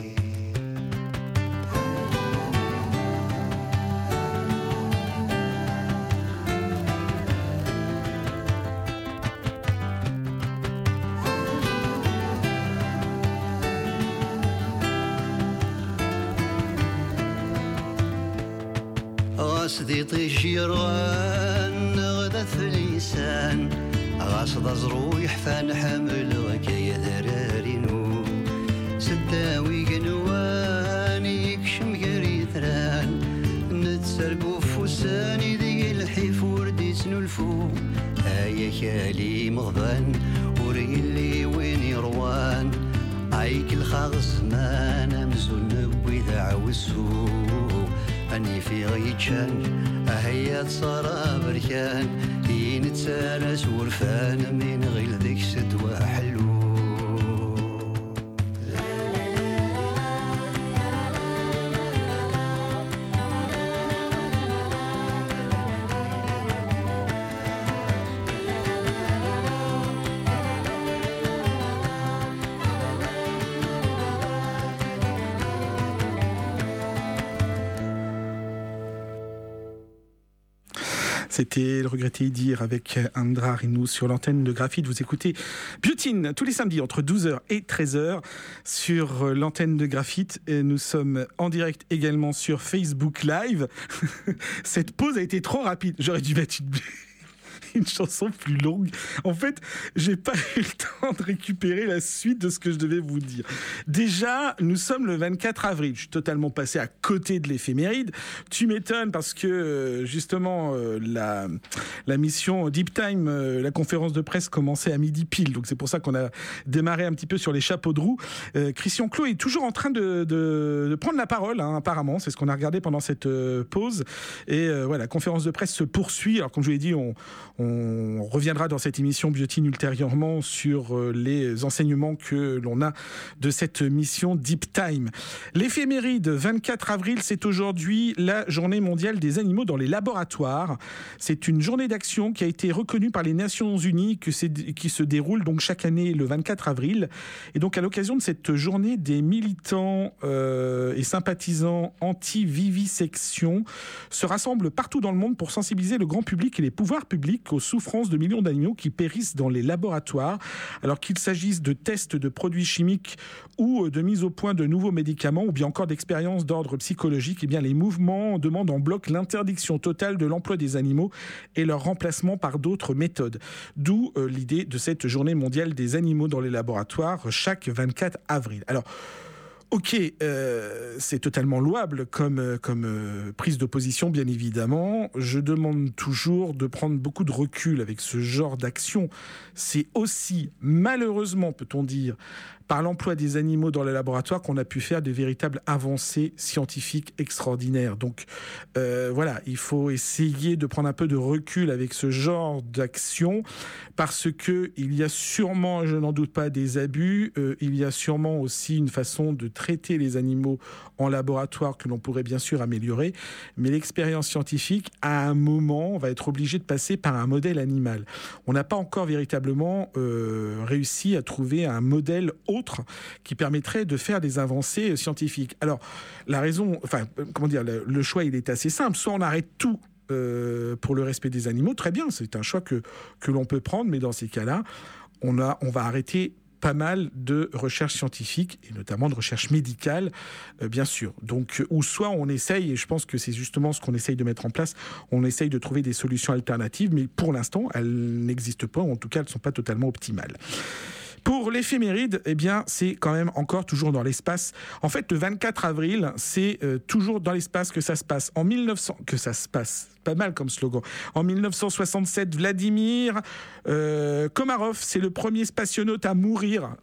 غاسدي طيشيران غدا ثليسان غاسد زرويح فان حمل غكايا ذرارينو سداوي قنوان يكشم قريثران نتسرقو فوساني ذي الحيف وردي سنلفو هايا كالي مغبان وريلي وين يروان عيك الخاغ زمان امزون نبوي ذا عوسو أني في غيتشان أهيا تصارى بركان ينتسالس ورفان من غير ذيك سدوى حلو C'était le regretté Idir avec Andra Rinou sur l'antenne de Graphite. Vous écoutez Biotine tous les samedis entre 12h et 13h sur l'antenne de Graphite. Et nous sommes en direct également sur Facebook Live. Cette pause a été trop rapide. J'aurais dû mettre une chanson plus longue. En fait, j'ai pas eu le temps de récupérer la suite de ce que je devais vous dire. Déjà, nous sommes le 24 avril. Je suis totalement passé à côté de l'éphéméride. Tu m'étonnes parce que justement la mission Deep Time, la conférence de presse commençait à midi pile. Donc c'est pour ça qu'on a démarré un petit peu sur les chapeaux de roue. Christian Clot est toujours en train de prendre la parole, hein, apparemment. C'est ce qu'on a regardé pendant cette pause. Et voilà, la conférence de presse se poursuit. Alors comme je vous l'ai dit, on reviendra dans cette émission Biotine ultérieurement sur les enseignements que l'on a de cette mission Deep Time. L'éphéméride 24 avril, c'est aujourd'hui la journée mondiale des animaux dans les laboratoires. C'est une journée d'action qui a été reconnue par les Nations Unies qui se déroule donc chaque année le 24 avril. Et donc à l'occasion de cette journée, des militants et sympathisants anti-vivisection se rassemblent partout dans le monde pour sensibiliser le grand public et les pouvoirs publics aux souffrances de millions d'animaux qui périssent dans les laboratoires, alors qu'il s'agisse de tests de produits chimiques ou de mise au point de nouveaux médicaments ou bien encore d'expériences d'ordre psychologique. Eh bien, les mouvements demandent en bloc l'interdiction totale de l'emploi des animaux et leur remplacement par d'autres méthodes. D'où l'idée de cette journée mondiale des animaux dans les laboratoires chaque 24 avril. Alors, ok, c'est totalement louable comme prise de position, bien évidemment. Je demande toujours de prendre beaucoup de recul avec ce genre d'action. C'est aussi, malheureusement, peut-on dire, par l'emploi des animaux dans le laboratoire qu'on a pu faire de véritables avancées scientifiques extraordinaires. Donc voilà, il faut essayer de prendre un peu de recul avec ce genre d'action parce que il y a sûrement, je n'en doute pas, des abus. Il y a sûrement aussi une façon de traiter les animaux en laboratoire que l'on pourrait bien sûr améliorer. Mais l'expérience scientifique, à un moment, on va être obligé de passer par un modèle animal. On n'a pas encore véritablement réussi à trouver un modèle autre qui permettrait de faire des avancées scientifiques. Alors, la raison, le choix, il est assez simple. Soit on arrête tout pour le respect des animaux, très bien, c'est un choix que l'on peut prendre, mais dans ces cas-là, on va arrêter pas mal de recherches scientifiques et notamment de recherche médicale, bien sûr. Donc, ou soit on essaye, et je pense que c'est justement ce qu'on essaye de mettre en place, on essaye de trouver des solutions alternatives, mais pour l'instant, elles n'existent pas, ou en tout cas, elles ne sont pas totalement optimales. Pour l'éphéméride, eh bien, c'est quand même encore toujours dans l'espace. En fait, le 24 avril, c'est toujours dans l'espace que ça se passe. Que ça se passe, pas mal comme slogan. En 1967, Vladimir Komarov, c'est le premier spationaute à mourir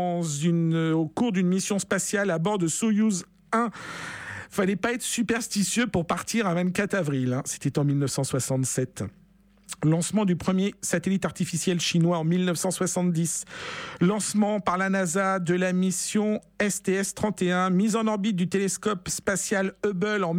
au cours d'une mission spatiale à bord de Soyouz 1. Fallait pas être superstitieux pour partir un 24 avril. Hein. C'était en 1967. Lancement du premier satellite artificiel chinois en 1970. Lancement par la NASA de la mission STS-31. Mise en orbite du télescope spatial Hubble en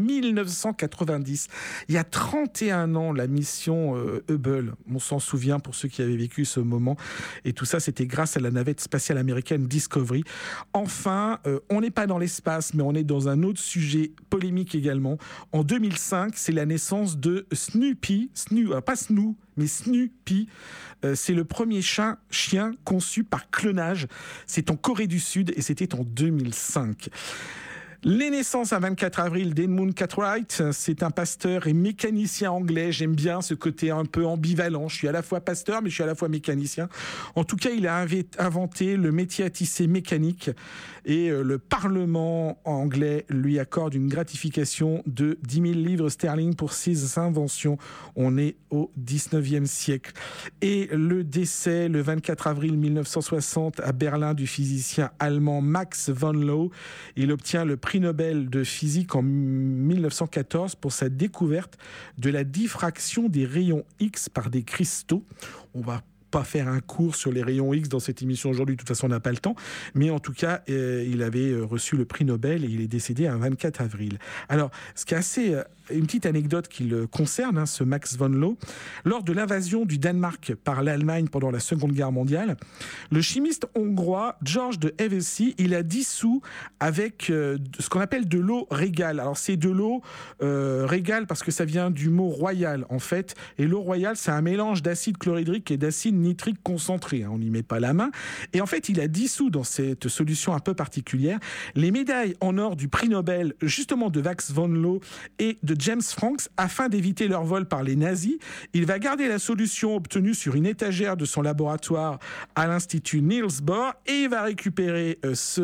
1990. Il y a 31 ans, la mission Hubble. On s'en souvient pour ceux qui avaient vécu ce moment. Et tout ça, c'était grâce à la navette spatiale américaine Discovery. Enfin, on n'est pas dans l'espace, mais on est dans un autre sujet polémique également. En 2005, c'est la naissance de Snoopy. Pas Snoop, mais Snoopy, c'est le premier chien conçu par clonage. C'est en Corée du Sud et c'était en 2005. Les naissances à 24 avril d'Edmund Cartwright, c'est un pasteur et mécanicien anglais. J'aime bien ce côté un peu ambivalent. Je suis à la fois pasteur, mais je suis à la fois mécanicien. En tout cas, il a inventé le métier à tisser mécanique et le Parlement anglais lui accorde une gratification de 10 000 livres sterling pour ses inventions. On est au 19e siècle. Et le décès, le 24 avril 1960, à Berlin, du physicien allemand Max von Laue. Il obtient le prix Nobel de physique en 1914 pour sa découverte de la diffraction des rayons X par des cristaux. On va pas faire un cours sur les rayons X dans cette émission aujourd'hui, de toute façon on n'a pas le temps, mais en tout cas il avait reçu le prix Nobel et il est décédé un 24 avril. Alors ce qui est assez une petite anecdote qui le concerne, ce Max von Laue, lors de l'invasion du Danemark par l'Allemagne pendant la Seconde Guerre mondiale, le chimiste hongrois George de Hevesy, il a dissous avec ce qu'on appelle de l'eau régale. Alors c'est de l'eau régale parce que ça vient du mot royal en fait, et l'eau royale c'est un mélange d'acide chlorhydrique et d'acide nitrique concentré, on n'y met pas la main, et en fait il a dissous dans cette solution un peu particulière les médailles en or du prix Nobel justement de Max von Laue et de James Franks afin d'éviter leur vol par les nazis. Il va garder la solution obtenue sur une étagère de son laboratoire à l'Institut Niels Bohr et il va récupérer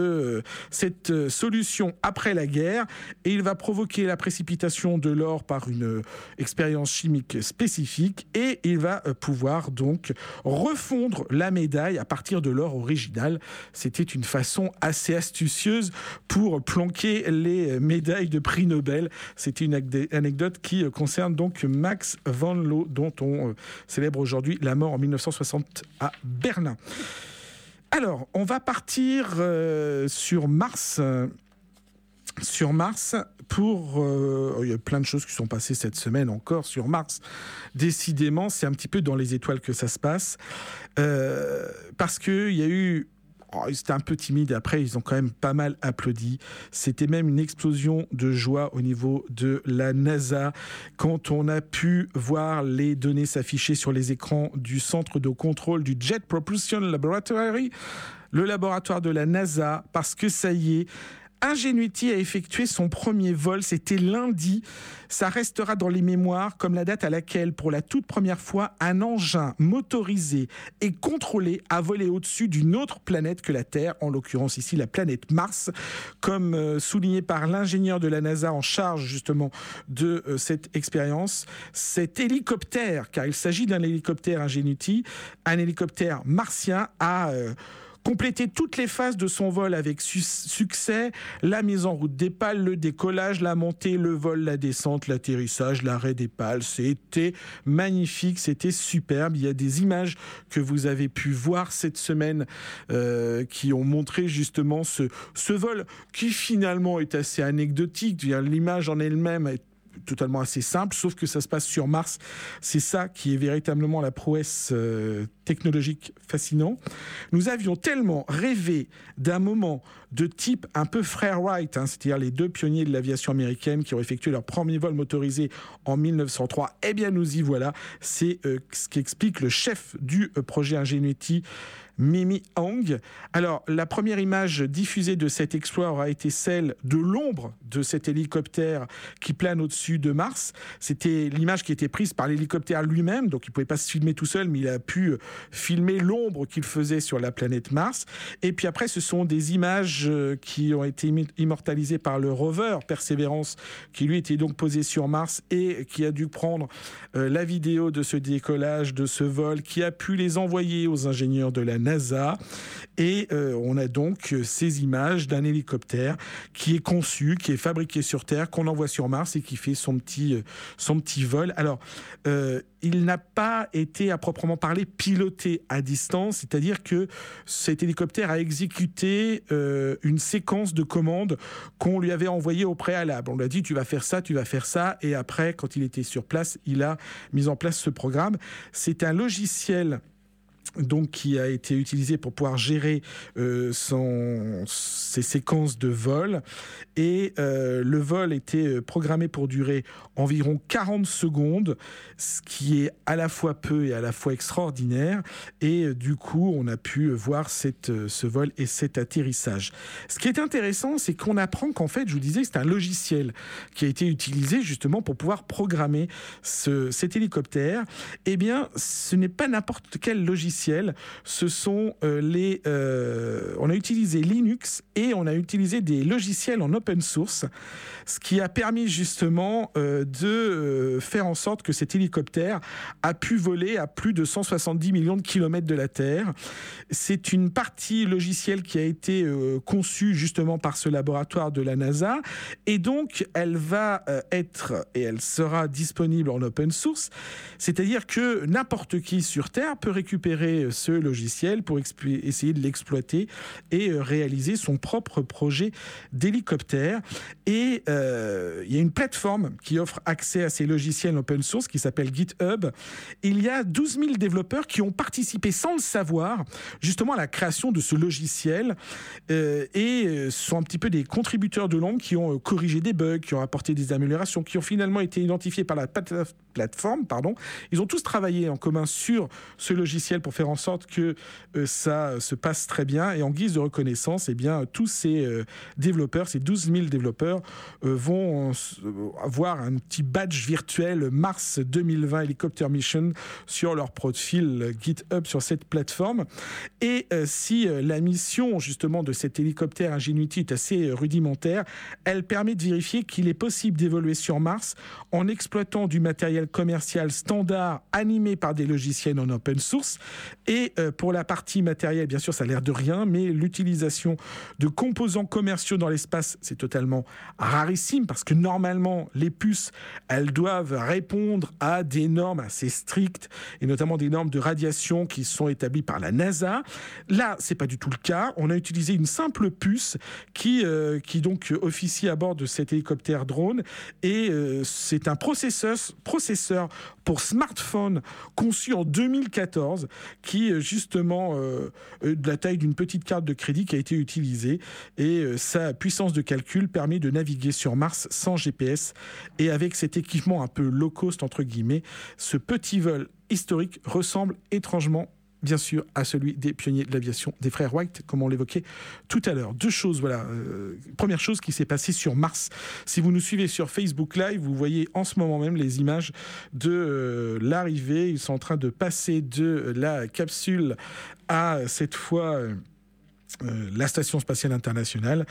cette solution après la guerre et il va provoquer la précipitation de l'or par une expérience chimique spécifique et il va pouvoir donc refondre la médaille à partir de l'or original. C'était une façon assez astucieuse pour planquer les médailles de prix Nobel. C'était une anecdote qui concerne donc Max von Laue, dont on célèbre aujourd'hui la mort en 1960 à Berlin. Alors, on va partir sur Mars. Sur Mars, il y a plein de choses qui sont passées cette semaine encore sur Mars. Décidément, c'est un petit peu dans les étoiles que ça se passe. Parce qu'il y a eu... c'était un peu timide, après ils ont quand même pas mal applaudi. C'était même une explosion de joie au niveau de la NASA quand on a pu voir les données s'afficher sur les écrans du centre de contrôle du Jet Propulsion Laboratory, le laboratoire de la NASA, parce que ça y est, Ingenuity a effectué son premier vol, c'était lundi. Ça restera dans les mémoires comme la date à laquelle, pour la toute première fois, un engin motorisé et contrôlé a volé au-dessus d'une autre planète que la Terre, en l'occurrence ici la planète Mars, comme souligné par l'ingénieur de la NASA en charge justement de cette expérience. Cet hélicoptère, car il s'agit d'un hélicoptère Ingenuity, un hélicoptère martien, a complété toutes les phases de son vol avec succès, la mise en route des pales, le décollage, la montée, le vol, la descente, l'atterrissage, l'arrêt des pales. C'était magnifique, c'était superbe. Il y a des images que vous avez pu voir cette semaine qui ont montré justement ce vol qui finalement est assez anecdotique. L'image en elle-même est totalement assez simple, sauf que ça se passe sur Mars. C'est ça qui est véritablement la prouesse technologique fascinant. Nous avions tellement rêvé d'un moment de type un peu frère Wright, c'est-à-dire les deux pionniers de l'aviation américaine qui ont effectué leur premier vol motorisé en 1903. Eh bien, nous y voilà. C'est ce qu'explique le chef du projet Ingenuity, Mimi Hong. Alors, la première image diffusée de cet exploit aura été celle de l'ombre de cet hélicoptère qui plane au-dessus de Mars. C'était l'image qui était prise par l'hélicoptère lui-même, donc il ne pouvait pas se filmer tout seul, mais il a pu filmer l'ombre qu'il faisait sur la planète Mars. Et puis après, ce sont des images qui ont été immortalisées par le rover Perseverance, qui lui était donc posé sur Mars et qui a dû prendre la vidéo de ce décollage, de ce vol, qui a pu les envoyer aux ingénieurs de la NASA. Et on a donc ces images d'un hélicoptère qui est conçu, qui est fabriqué sur Terre, qu'on envoie sur Mars et qui fait son petit vol. Alors, il n'a pas été à proprement parler piloté à distance, c'est-à-dire que cet hélicoptère a exécuté une séquence de commandes qu'on lui avait envoyées au préalable. On lui a dit tu vas faire ça, et après, quand il était sur place, il a mis en place ce programme. C'est un logiciel donc qui a été utilisé pour pouvoir gérer ses séquences de vol, et le vol était programmé pour durer environ 40 secondes, ce qui est à la fois peu et à la fois extraordinaire, et du coup on a pu voir ce vol et cet atterrissage. Ce qui est intéressant, c'est qu'on apprend qu'en fait, je vous disais, c'est un logiciel qui a été utilisé justement pour pouvoir programmer cet hélicoptère. Eh bien, ce n'est pas n'importe quel logiciel. Ce sont on a utilisé Linux et on a utilisé des logiciels en open source, ce qui a permis justement de faire en sorte que cet hélicoptère a pu voler à plus de 170 millions de kilomètres de la Terre. C'est une partie logicielle qui a été conçue justement par ce laboratoire de la NASA, et donc elle va elle sera disponible en open source, c'est-à-dire que n'importe qui sur Terre peut récupérer ce logiciel pour essayer de l'exploiter et réaliser son propre projet d'hélicoptère. Et il y a une plateforme qui offre accès à ces logiciels open source qui s'appelle GitHub. Il y a 12 000 développeurs qui ont participé sans le savoir justement à la création de ce logiciel, et sont un petit peu des contributeurs de l'ombre qui ont corrigé des bugs, qui ont apporté des améliorations, qui ont finalement été identifiés par la plateforme. Ils ont tous travaillé en commun sur ce logiciel pour faire en sorte que ça se passe très bien, et en guise de reconnaissance, eh bien, tous ces développeurs, ces 12 000 développeurs vont avoir un petit badge virtuel Mars 2020 Helicopter Mission sur leur profil GitHub sur cette plateforme. Et si la mission justement de cet hélicoptère Ingenuity est assez rudimentaire, elle permet de vérifier qu'il est possible d'évoluer sur Mars en exploitant du matériel commercial standard animé par des logiciels en open source. Et pour la partie matérielle, bien sûr, ça a l'air de rien, mais l'utilisation de composants commerciaux dans l'espace, c'est totalement rarissime, parce que normalement, les puces, elles doivent répondre à des normes assez strictes, et notamment des normes de radiation qui sont établies par la NASA. Là, c'est pas du tout le cas. On a utilisé une simple puce qui donc officie à bord de cet hélicoptère drone, et c'est un processeur pour smartphone conçu en 2014 qui justement de la taille d'une petite carte de crédit qui a été utilisée, et sa puissance de calcul permet de naviguer sur Mars sans GPS, et avec cet équipement un peu low cost entre guillemets, ce petit vol historique ressemble étrangement bien sûr à celui des pionniers de l'aviation des frères Wright, comme on l'évoquait tout à l'heure. Deux choses, voilà. Première chose qui s'est passée sur Mars. Si vous nous suivez sur Facebook Live, vous voyez en ce moment même les images de l'arrivée. Ils sont en train de passer de la capsule à cette fois la Station spatiale internationale.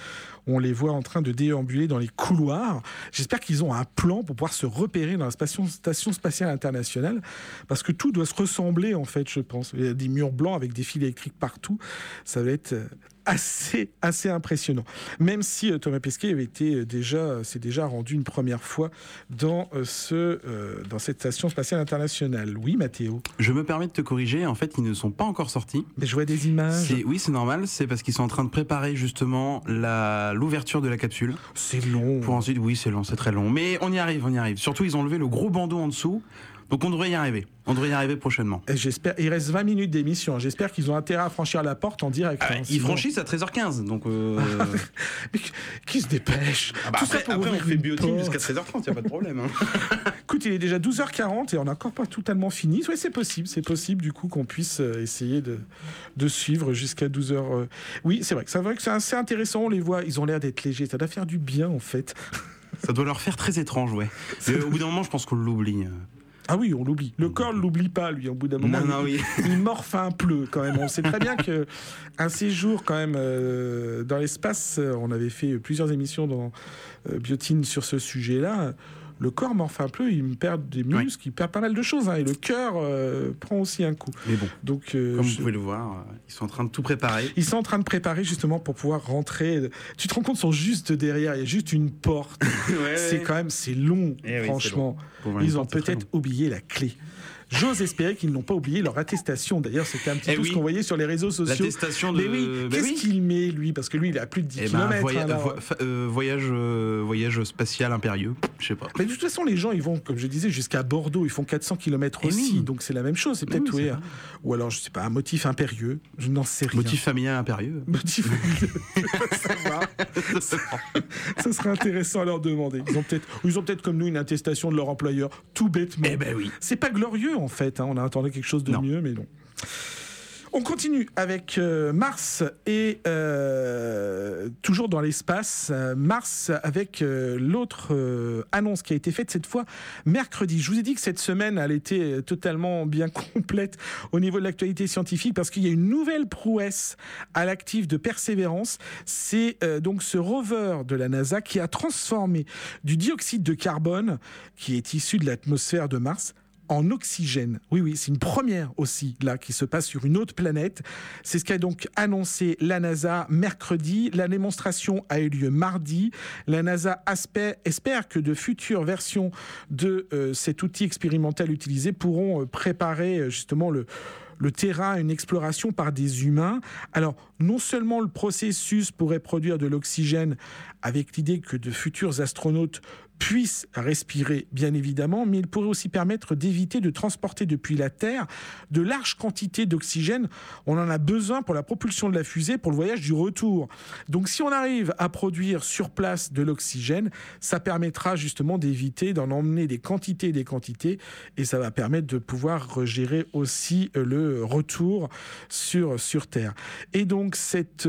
où on les voit en train de déambuler dans les couloirs. J'espère qu'ils ont un plan pour pouvoir se repérer dans la station spatiale internationale, parce que tout doit se ressembler, en fait, je pense. Il y a des murs blancs avec des fils électriques partout. Ça va être assez impressionnant. Même si Thomas Pesquet s'est déjà rendu une première fois dans cette station spatiale internationale. Oui, Mathéo. Je me permets de te corriger, en fait, ils ne sont pas encore sortis. Mais je vois des images. Oui, c'est normal, c'est parce qu'ils sont en train de préparer justement l'ouverture de la capsule. C'est long. Pour ensuite, oui, c'est long, c'est très long. Mais on y arrive. Surtout, ils ont levé le gros bandeau en dessous. Donc on devrait y arriver. On devrait y arriver prochainement. Et j'espère. Il reste 20 minutes d'émission. J'espère qu'ils ont intérêt à franchir la porte en direct. Ils franchissent à 13h15. Donc Mais qui se dépêche? Tout ça pour après on fait Biotin jusqu'à 13h30. Il n'y a pas de problème. Écoute, il est déjà 12h40 et on n'a encore pas totalement fini. Oui, c'est possible. C'est possible du coup qu'on puisse essayer de suivre jusqu'à 12h. Oui, c'est vrai que c'est assez intéressant. On les voit. Ils ont l'air d'être légers. Ça doit faire du bien en fait. Ça doit leur faire très étrange, ouais. Au bout d'un moment, je pense qu'on l'oublie. Ah oui, on l'oublie. Le corps ne l'oublie pas, lui, au bout d'un moment. Il morfe un peu, quand même. On sait très bien qu'un séjour, quand même, dans l'espace, on avait fait plusieurs émissions dans Biotine sur ce sujet-là. Le corps morfe un peu, il perd des muscles, il perd pas mal de choses. Et le cœur prend aussi un coup. Mais bon, donc, comme vous pouvez le voir, ils sont en train de tout préparer. Ils sont en train de préparer justement pour pouvoir rentrer. Tu te rends compte, ils sont juste derrière, il y a juste une porte. C'est long, franchement. C'est long. Ils ont peut-être oublié la clé. J'ose espérer qu'ils n'ont pas oublié leur attestation. D'ailleurs, c'était un petit peu ce qu'on voyait sur les réseaux sociaux. L'attestation de... Mais oui, qu'est-ce qu'il met, lui? Parce que lui, il a plus de 10 km. Voyage spatial impérieux, je sais pas. Mais de toute façon, les gens, ils vont, comme je disais, jusqu'à Bordeaux. Ils font 400 km aussi. Oui. Donc, c'est la même chose. C'est peut-être, ou alors, je sais pas, un motif impérieux. Je n'en sais rien. Motif familial impérieux. Motif familial. Ça serait intéressant à leur demander. Ils ont peut-être comme nous une attestation de leur employeur, tout bêtement. C'est pas glorieux, en fait, on attendait quelque chose de mieux, mais non. On continue avec Mars et toujours dans l'espace. Mars avec l'autre annonce qui a été faite cette fois mercredi. Je vous ai dit que cette semaine, elle était totalement bien complète au niveau de l'actualité scientifique parce qu'il y a une nouvelle prouesse à l'actif de Persévérance. C'est donc ce rover de la NASA qui a transformé du dioxyde de carbone qui est issu de l'atmosphère de Mars en oxygène. Oui, c'est une première aussi, là, qui se passe sur une autre planète. C'est ce qu'a donc annoncé la NASA mercredi. La démonstration a eu lieu mardi. La NASA espère que de futures versions de cet outil expérimental utilisé pourront préparer justement le terrain à une exploration par des humains. Alors, non seulement le processus pourrait produire de l'oxygène avec l'idée que de futurs astronautes puissent respirer, bien évidemment, mais il pourrait aussi permettre d'éviter de transporter depuis la Terre de larges quantités d'oxygène. On en a besoin pour la propulsion de la fusée, pour le voyage du retour. Donc, si on arrive à produire sur place de l'oxygène, ça permettra justement d'éviter d'en emmener des quantités et des quantités, et ça va permettre de pouvoir gérer aussi le retour sur Terre. Et donc, c'est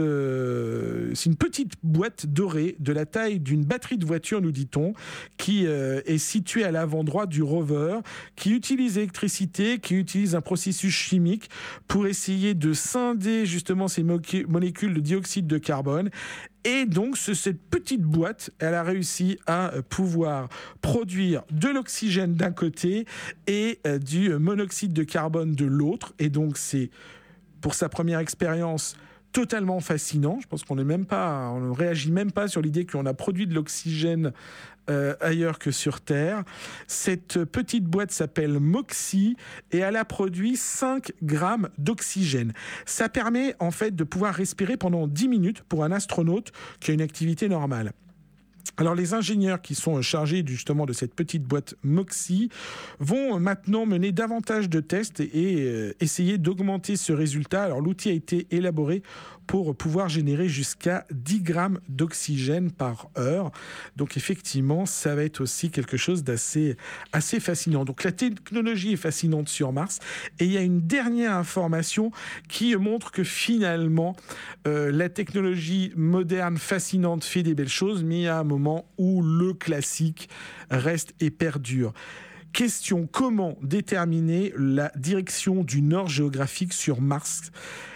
une petite boîte dorée de la taille d'une batterie de voiture, nous dit-on, qui est située à l'avant-droit du rover, qui utilise l'électricité, qui utilise un processus chimique pour essayer de scinder justement ces molécules de dioxyde de carbone. Et donc, cette petite boîte, elle a réussi à pouvoir produire de l'oxygène d'un côté et du monoxyde de carbone de l'autre. Et donc, c'est, pour sa première expérience, totalement fascinant. Je pense qu'on ne réagit même pas sur l'idée qu'on a produit de l'oxygène ailleurs que sur Terre. Cette petite boîte s'appelle MOXIE et elle a produit 5 grammes d'oxygène. Ça permet en fait de pouvoir respirer pendant 10 minutes pour un astronaute qui a une activité normale. Alors les ingénieurs qui sont chargés justement de cette petite boîte MOXIE vont maintenant mener davantage de tests et essayer d'augmenter ce résultat. Alors l'outil a été élaboré pour pouvoir générer jusqu'à 10 grammes d'oxygène par heure. Donc effectivement, ça va être aussi quelque chose d'assez fascinant. Donc la technologie est fascinante sur Mars. Et il y a une dernière information qui montre que finalement, la technologie moderne, fascinante, fait des belles choses, mais il y a un moment où le classique reste et perdure. Question, comment déterminer la direction du nord géographique sur Mars ?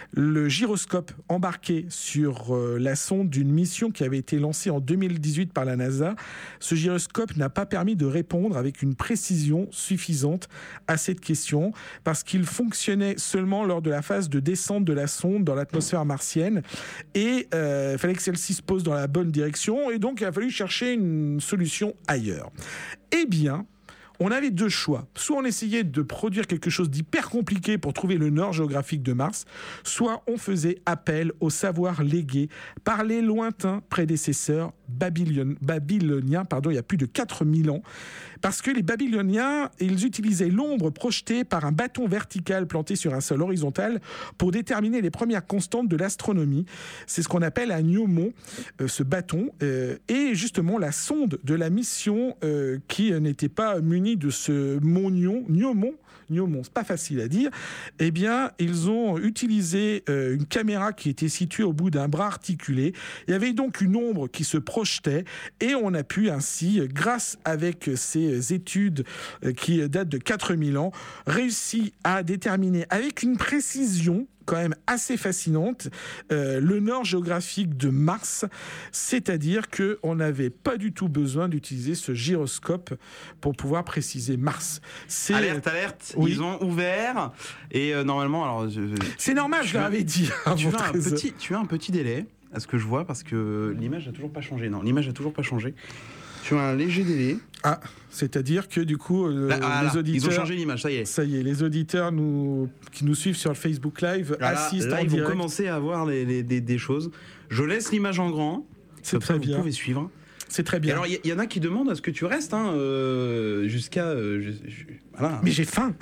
le gyroscope embarqué sur la sonde d'une mission qui avait été lancée en 2018 par la NASA, ce gyroscope n'a pas permis de répondre avec une précision suffisante à cette question parce qu'il fonctionnait seulement lors de la phase de descente de la sonde dans l'atmosphère martienne et il fallait que celle-ci se pose dans la bonne direction et donc il a fallu chercher une solution ailleurs. Eh bien, on avait deux choix. Soit on essayait de produire quelque chose d'hyper compliqué pour trouver le nord géographique de Mars, soit on faisait appel au savoir légué par les lointains prédécesseurs babyloniens, il y a plus de 4000 ans, parce que les Babyloniens, ils utilisaient l'ombre projetée par un bâton vertical planté sur un sol horizontal pour déterminer les premières constantes de l'astronomie. C'est ce qu'on appelle un gnomon, ce bâton, et justement la sonde de la mission qui n'était pas munie de ce gnomon, c'est pas facile à dire, eh bien, ils ont utilisé une caméra qui était située au bout d'un bras articulé. Il y avait donc une ombre qui se projetait et on a pu ainsi, grâce avec ces études qui datent de 4000 ans, réussir à déterminer avec une précision quand même assez fascinante le nord géographique de Mars, c'est-à-dire qu'on n'avait pas du tout besoin d'utiliser ce gyroscope pour pouvoir préciser Mars. Alerte, oui. Ils ont ouvert et normalement, alors c'est normal, je l'avais dit. Tu as un petit délai à ce que je vois parce que l'image n'a toujours pas changé. Non, l'image n'a toujours pas changé. Tu as un léger délai. Ah, c'est-à-dire que du coup, les auditeurs... Ils ont changé l'image, ça y est. Ça y est, les auditeurs qui nous suivent sur le Facebook Live assistent en direct. Ils vont commencer à voir des choses. Je laisse l'image en grand. C'est très bien. Vous pouvez suivre. C'est très bien. Et alors, il y en a qui demandent à ce que tu restes jusqu'à... voilà. Mais j'ai faim.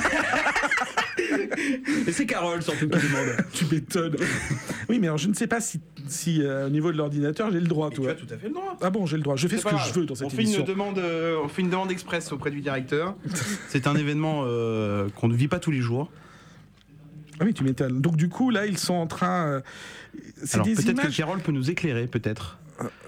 Et c'est Carole surtout qui demande. Tu m'étonnes. Oui, mais alors je ne sais pas si au niveau de l'ordinateur j'ai le droit. Tu as tout à fait le droit. Ah bon, j'ai le droit. Je fais ce que je veux dans cette émission. On fait une demande express auprès du directeur. C'est un événement qu'on ne vit pas tous les jours. Ah oui, tu m'étonnes. Donc du coup, là, ils sont en train... Alors peut-être que Carole peut nous éclairer, peut-être.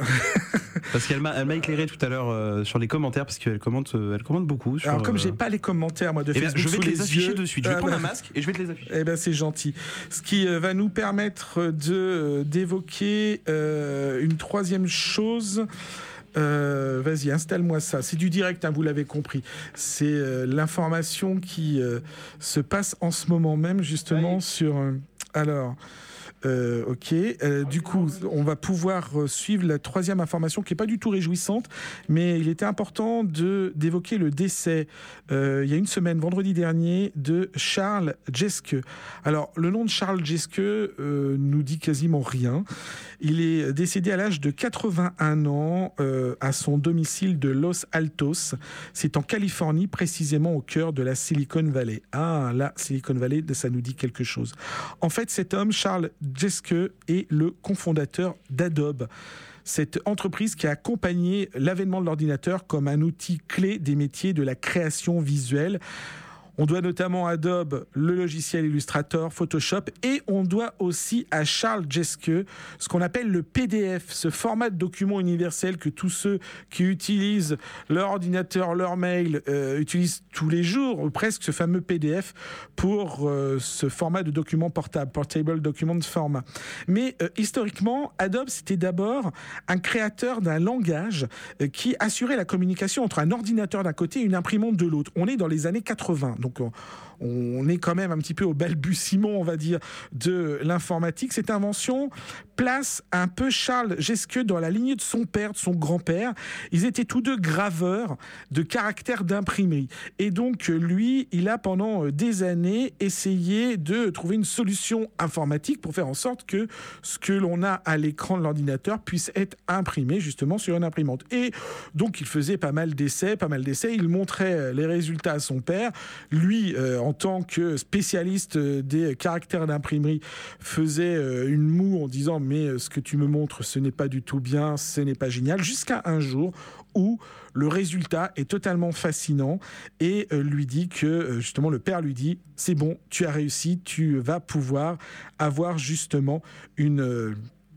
Parce qu'elle m'a éclairé tout à l'heure sur les commentaires parce qu'elle commente beaucoup. Alors comme j'ai pas les commentaires moi de Facebook, je vais te les afficher yeux, de suite. Je vais prendre un masque et je vais te les afficher. Eh ben c'est gentil. Ce qui va nous permettre d'évoquer une troisième chose. Vas-y, installe-moi ça. C'est du direct, hein, vous l'avez compris. C'est l'information qui se passe en ce moment même justement sur. Alors. Ok. Du coup, on va pouvoir suivre la troisième information qui n'est pas du tout réjouissante, mais il était important d'évoquer le décès, il y a une semaine, vendredi dernier, de Charles Jeske. Alors, le nom de Charles Jeske nous dit quasiment rien. Il est décédé à l'âge de 81 ans à son domicile de Los Altos. C'est en Californie, précisément au cœur de la Silicon Valley. Ah, la Silicon Valley, ça nous dit quelque chose. En fait, cet homme, Charles Jeske, est le cofondateur d'Adobe. Cette entreprise qui a accompagné l'avènement de l'ordinateur comme un outil clé des métiers de la création visuelle. On doit notamment à Adobe le logiciel Illustrator, Photoshop, et on doit aussi à Charles Jeske ce qu'on appelle le PDF, ce format de document universel que tous ceux qui utilisent leur ordinateur, leur mail, utilisent tous les jours, ou presque ce fameux PDF pour ce format de document portable, Portable Document Format. Mais historiquement, Adobe, c'était d'abord un créateur d'un langage qui assurait la communication entre un ordinateur d'un côté et une imprimante de l'autre. On est dans les années 80. Donc on est quand même un petit peu au balbutiement, on va dire, de l'informatique. Cette invention place un peu Charles Jeske dans la lignée de son père, de son grand-père. Ils étaient tous deux graveurs de caractères d'imprimerie. Et donc, lui, il a pendant des années essayé de trouver une solution informatique pour faire en sorte que ce que l'on a à l'écran de l'ordinateur puisse être imprimé justement sur une imprimante. Et donc, il faisait pas mal d'essais. Il montrait les résultats à son père. Lui, en tant que spécialiste des caractères d'imprimerie, faisait une moue en disant « mais ce que tu me montres, ce n'est pas du tout bien, ce n'est pas génial », jusqu'à un jour où le résultat est totalement fascinant et lui dit que, justement, le père lui dit « c'est bon, tu as réussi, tu vas pouvoir avoir justement une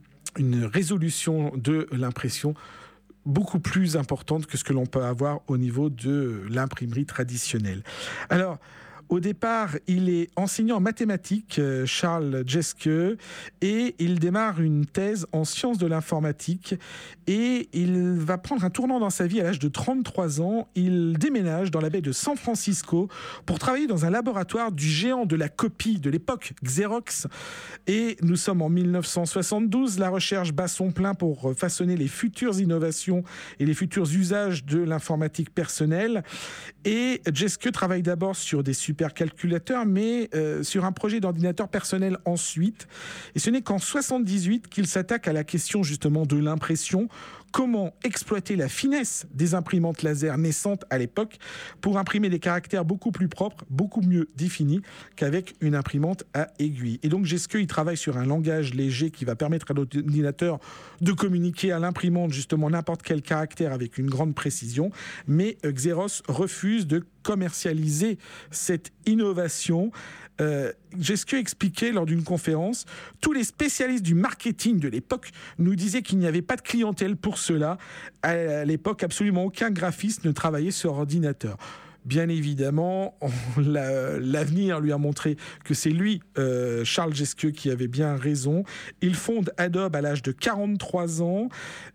résolution de l'impression beaucoup plus importante que ce que l'on peut avoir au niveau de l'imprimerie traditionnelle. » Alors, Au départ, il est enseignant en mathématiques, Charles Jeske, et il démarre une thèse en sciences de l'informatique. Et il va prendre un tournant dans sa vie à l'âge de 33 ans. Il déménage dans la baie de San Francisco pour travailler dans un laboratoire du géant de la copie de l'époque, Xerox. Et nous sommes en 1972. La recherche bat son plein pour façonner les futures innovations et les futurs usages de l'informatique personnelle. Et Jeske travaille d'abord sur des supercalculateurs, mais sur un projet d'ordinateur personnel ensuite. Et ce n'est qu'en 78 qu'il s'attaque à la question justement de l'impression. Comment exploiter la finesse des imprimantes laser naissantes à l'époque pour imprimer des caractères beaucoup plus propres, beaucoup mieux définis qu'avec une imprimante à aiguille. Et donc Jeske, il travaille sur un langage léger qui va permettre à l'ordinateur de communiquer à l'imprimante justement n'importe quel caractère avec une grande précision. Mais Xerox refuse de commercialiser cette innovation. Jeske expliquait lors d'une conférence, tous les spécialistes du marketing de l'époque nous disaient qu'il n'y avait pas de clientèle pour cela. À l'époque, absolument aucun graphiste ne travaillait sur ordinateur. Bien évidemment, l'avenir lui a montré que c'est lui, Charles Jeske, qui avait bien raison. Il fonde Adobe à l'âge de 43 ans.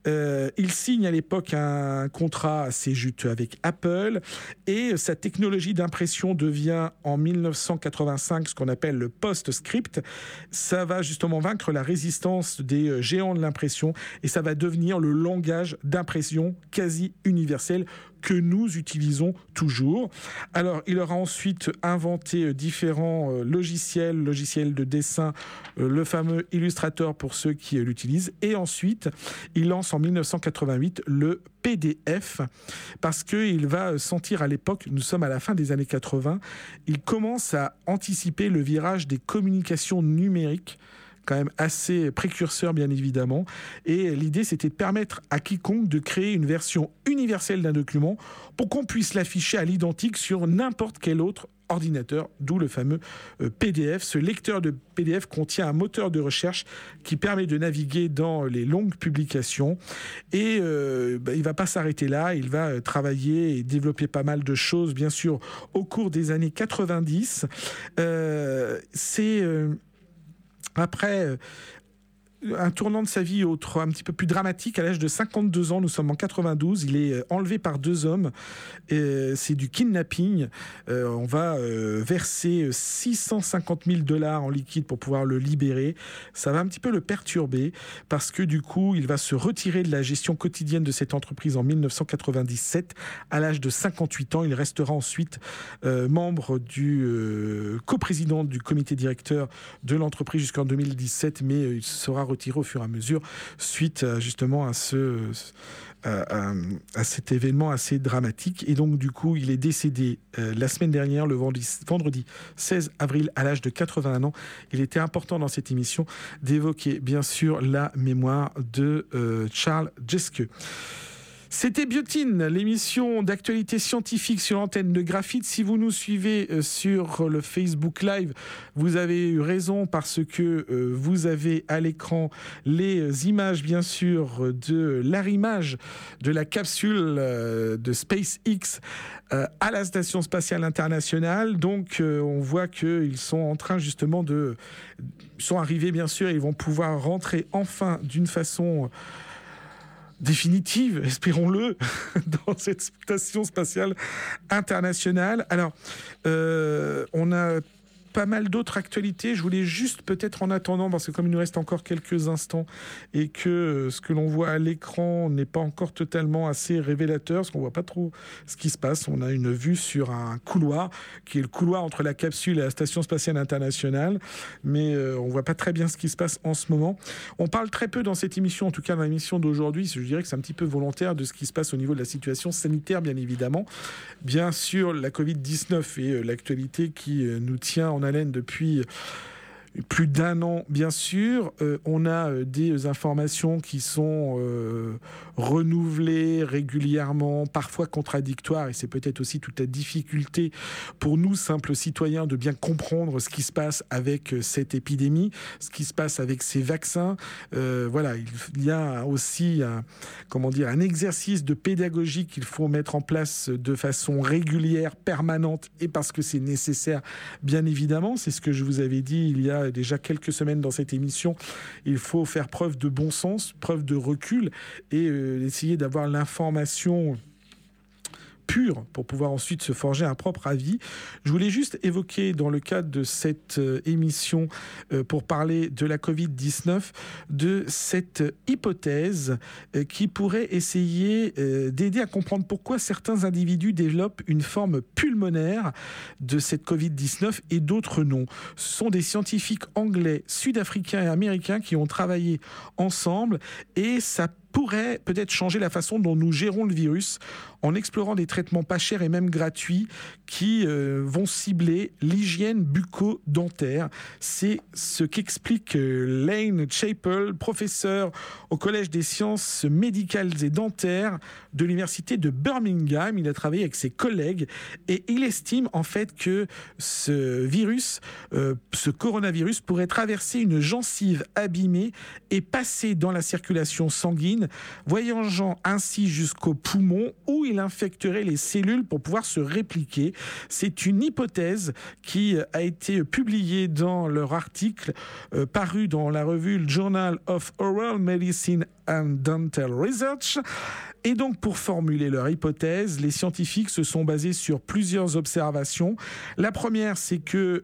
Il signe à l'époque un contrat assez juteux avec Apple. Et sa technologie d'impression devient en 1985 ce qu'on appelle le PostScript. Ça va justement vaincre la résistance des géants de l'impression et ça va devenir le langage d'impression quasi universel que nous utilisons toujours. Alors, il aura ensuite inventé différents logiciels de dessin, le fameux Illustrator pour ceux qui l'utilisent. Et ensuite, il lance en 1988 le PDF, parce qu'il va sentir à l'époque, nous sommes à la fin des années 80, il commence à anticiper le virage des communications numériques, quand même assez précurseur bien évidemment, et l'idée c'était de permettre à quiconque de créer une version universelle d'un document pour qu'on puisse l'afficher à l'identique sur n'importe quel autre ordinateur, d'où le fameux PDF. Ce lecteur de PDF contient un moteur de recherche qui permet de naviguer dans les longues publications et il ne va pas s'arrêter là, il va travailler et développer pas mal de choses bien sûr au cours des années 90. Après un tournant de sa vie autre, un petit peu plus dramatique, à l'âge de 52 ans, nous sommes en 92, il est enlevé par 2 hommes, c'est du kidnapping, on va verser $650 000 en liquide pour pouvoir le libérer, ça va un petit peu le perturber, parce que du coup, il va se retirer de la gestion quotidienne de cette entreprise en 1997, à l'âge de 58 ans, il restera ensuite membre du coprésident du comité directeur de l'entreprise jusqu'en 2017, mais il sera retiré au fur et à mesure suite justement à cet événement assez dramatique. Et donc du coup il est décédé la semaine dernière, le vendredi 16 avril à l'âge de 81 ans. Il était important dans cette émission d'évoquer bien sûr la mémoire de Charles Jeske. C'était Biotine, l'émission d'actualité scientifique sur l'antenne de Graphite. Si vous nous suivez sur le Facebook Live, vous avez eu raison parce que vous avez à l'écran les images, bien sûr, de l'arrimage de la capsule de SpaceX à la Station Spatiale Internationale. Donc, on voit qu'ils sont en train justement ils sont arrivés, bien sûr, et ils vont pouvoir rentrer enfin d'une façon définitive, espérons-le, dans cette station spatiale internationale. Alors, on a pas mal d'autres actualités. Je voulais juste peut-être en attendant, parce que comme il nous reste encore quelques instants et que ce que l'on voit à l'écran n'est pas encore totalement assez révélateur, parce qu'on voit pas trop ce qui se passe. On a une vue sur un couloir, qui est le couloir entre la capsule et la Station Spatiale Internationale, mais on voit pas très bien ce qui se passe en ce moment. On parle très peu dans cette émission, en tout cas dans l'émission d'aujourd'hui, je dirais que c'est un petit peu volontaire de ce qui se passe au niveau de la situation sanitaire, bien évidemment. Bien sûr, la Covid-19 et l'actualité qui nous tient en haleine depuis plus d'1 an, bien sûr. On a des informations qui sont renouvelées régulièrement, parfois contradictoires, et c'est peut-être aussi toute la difficulté pour nous, simples citoyens, de bien comprendre ce qui se passe avec cette épidémie, ce qui se passe avec ces vaccins. Voilà, il y a aussi un exercice de pédagogie qu'il faut mettre en place de façon régulière, permanente, et parce que c'est nécessaire, bien évidemment. C'est ce que je vous avais dit il y a déjà quelques semaines dans cette émission. Il faut faire preuve de bon sens, preuve de recul, et essayer d'avoir l'information pure pour pouvoir ensuite se forger un propre avis. Je voulais juste évoquer dans le cadre de cette émission pour parler de la Covid-19 de cette hypothèse qui pourrait essayer d'aider à comprendre pourquoi certains individus développent une forme pulmonaire de cette Covid-19 et d'autres non. Ce sont des scientifiques anglais, sud-africains et américains qui ont travaillé ensemble, et ça pourrait peut-être changer la façon dont nous gérons le virus en explorant des traitements pas chers et même gratuits qui vont cibler l'hygiène bucco-dentaire. C'est ce qu'explique Lane Chappell, professeur au Collège des sciences médicales et dentaires de l'université de Birmingham. Il a travaillé avec ses collègues et il estime en fait que ce virus, ce coronavirus, pourrait traverser une gencive abîmée et passer dans la circulation sanguine, voyageant ainsi jusqu'au poumon où il infecterait les cellules pour pouvoir se répliquer. C'est une hypothèse qui a été publiée dans leur article paru dans la revue Journal of Oral Medicine and Dental Research. Et donc, pour formuler leur hypothèse, les scientifiques se sont basés sur plusieurs observations. La première, c'est que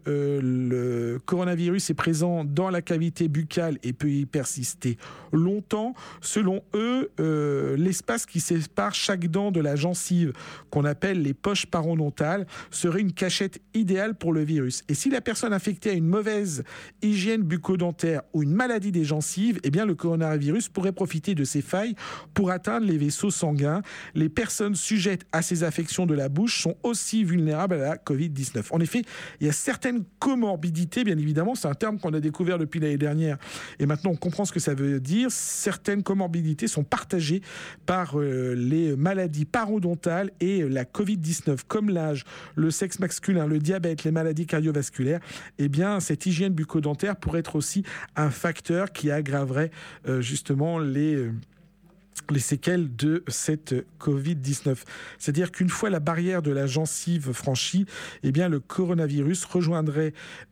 le coronavirus est présent dans la cavité buccale et peut y persister longtemps. Selon eux, l'espace qui sépare chaque dent de la gencive, qu'on appelle les poches parodontales, serait une cachette idéale pour le virus. Et si la personne infectée a une mauvaise hygiène bucco-dentaire ou une maladie des gencives, eh bien le coronavirus pourrait profiter de ces failles pour atteindre les vaisseaux sanguins. Les personnes sujettes à ces affections de la bouche sont aussi vulnérables à la Covid-19. En effet, il y a certaines comorbidités, bien évidemment, c'est un terme qu'on a découvert depuis l'année dernière, et maintenant on comprend ce que ça veut dire. Certaines comorbidités sont partagées par les maladies parodontales et la Covid-19, comme l'âge, le sexe masculin, le diabète, les maladies cardiovasculaires. Eh bien, cette hygiène bucco-dentaire pourrait être aussi un facteur qui aggraverait justement les séquelles de cette Covid-19. C'est-à-dire qu'une fois la barrière de la gencive franchie, eh bien le coronavirus rejoindrait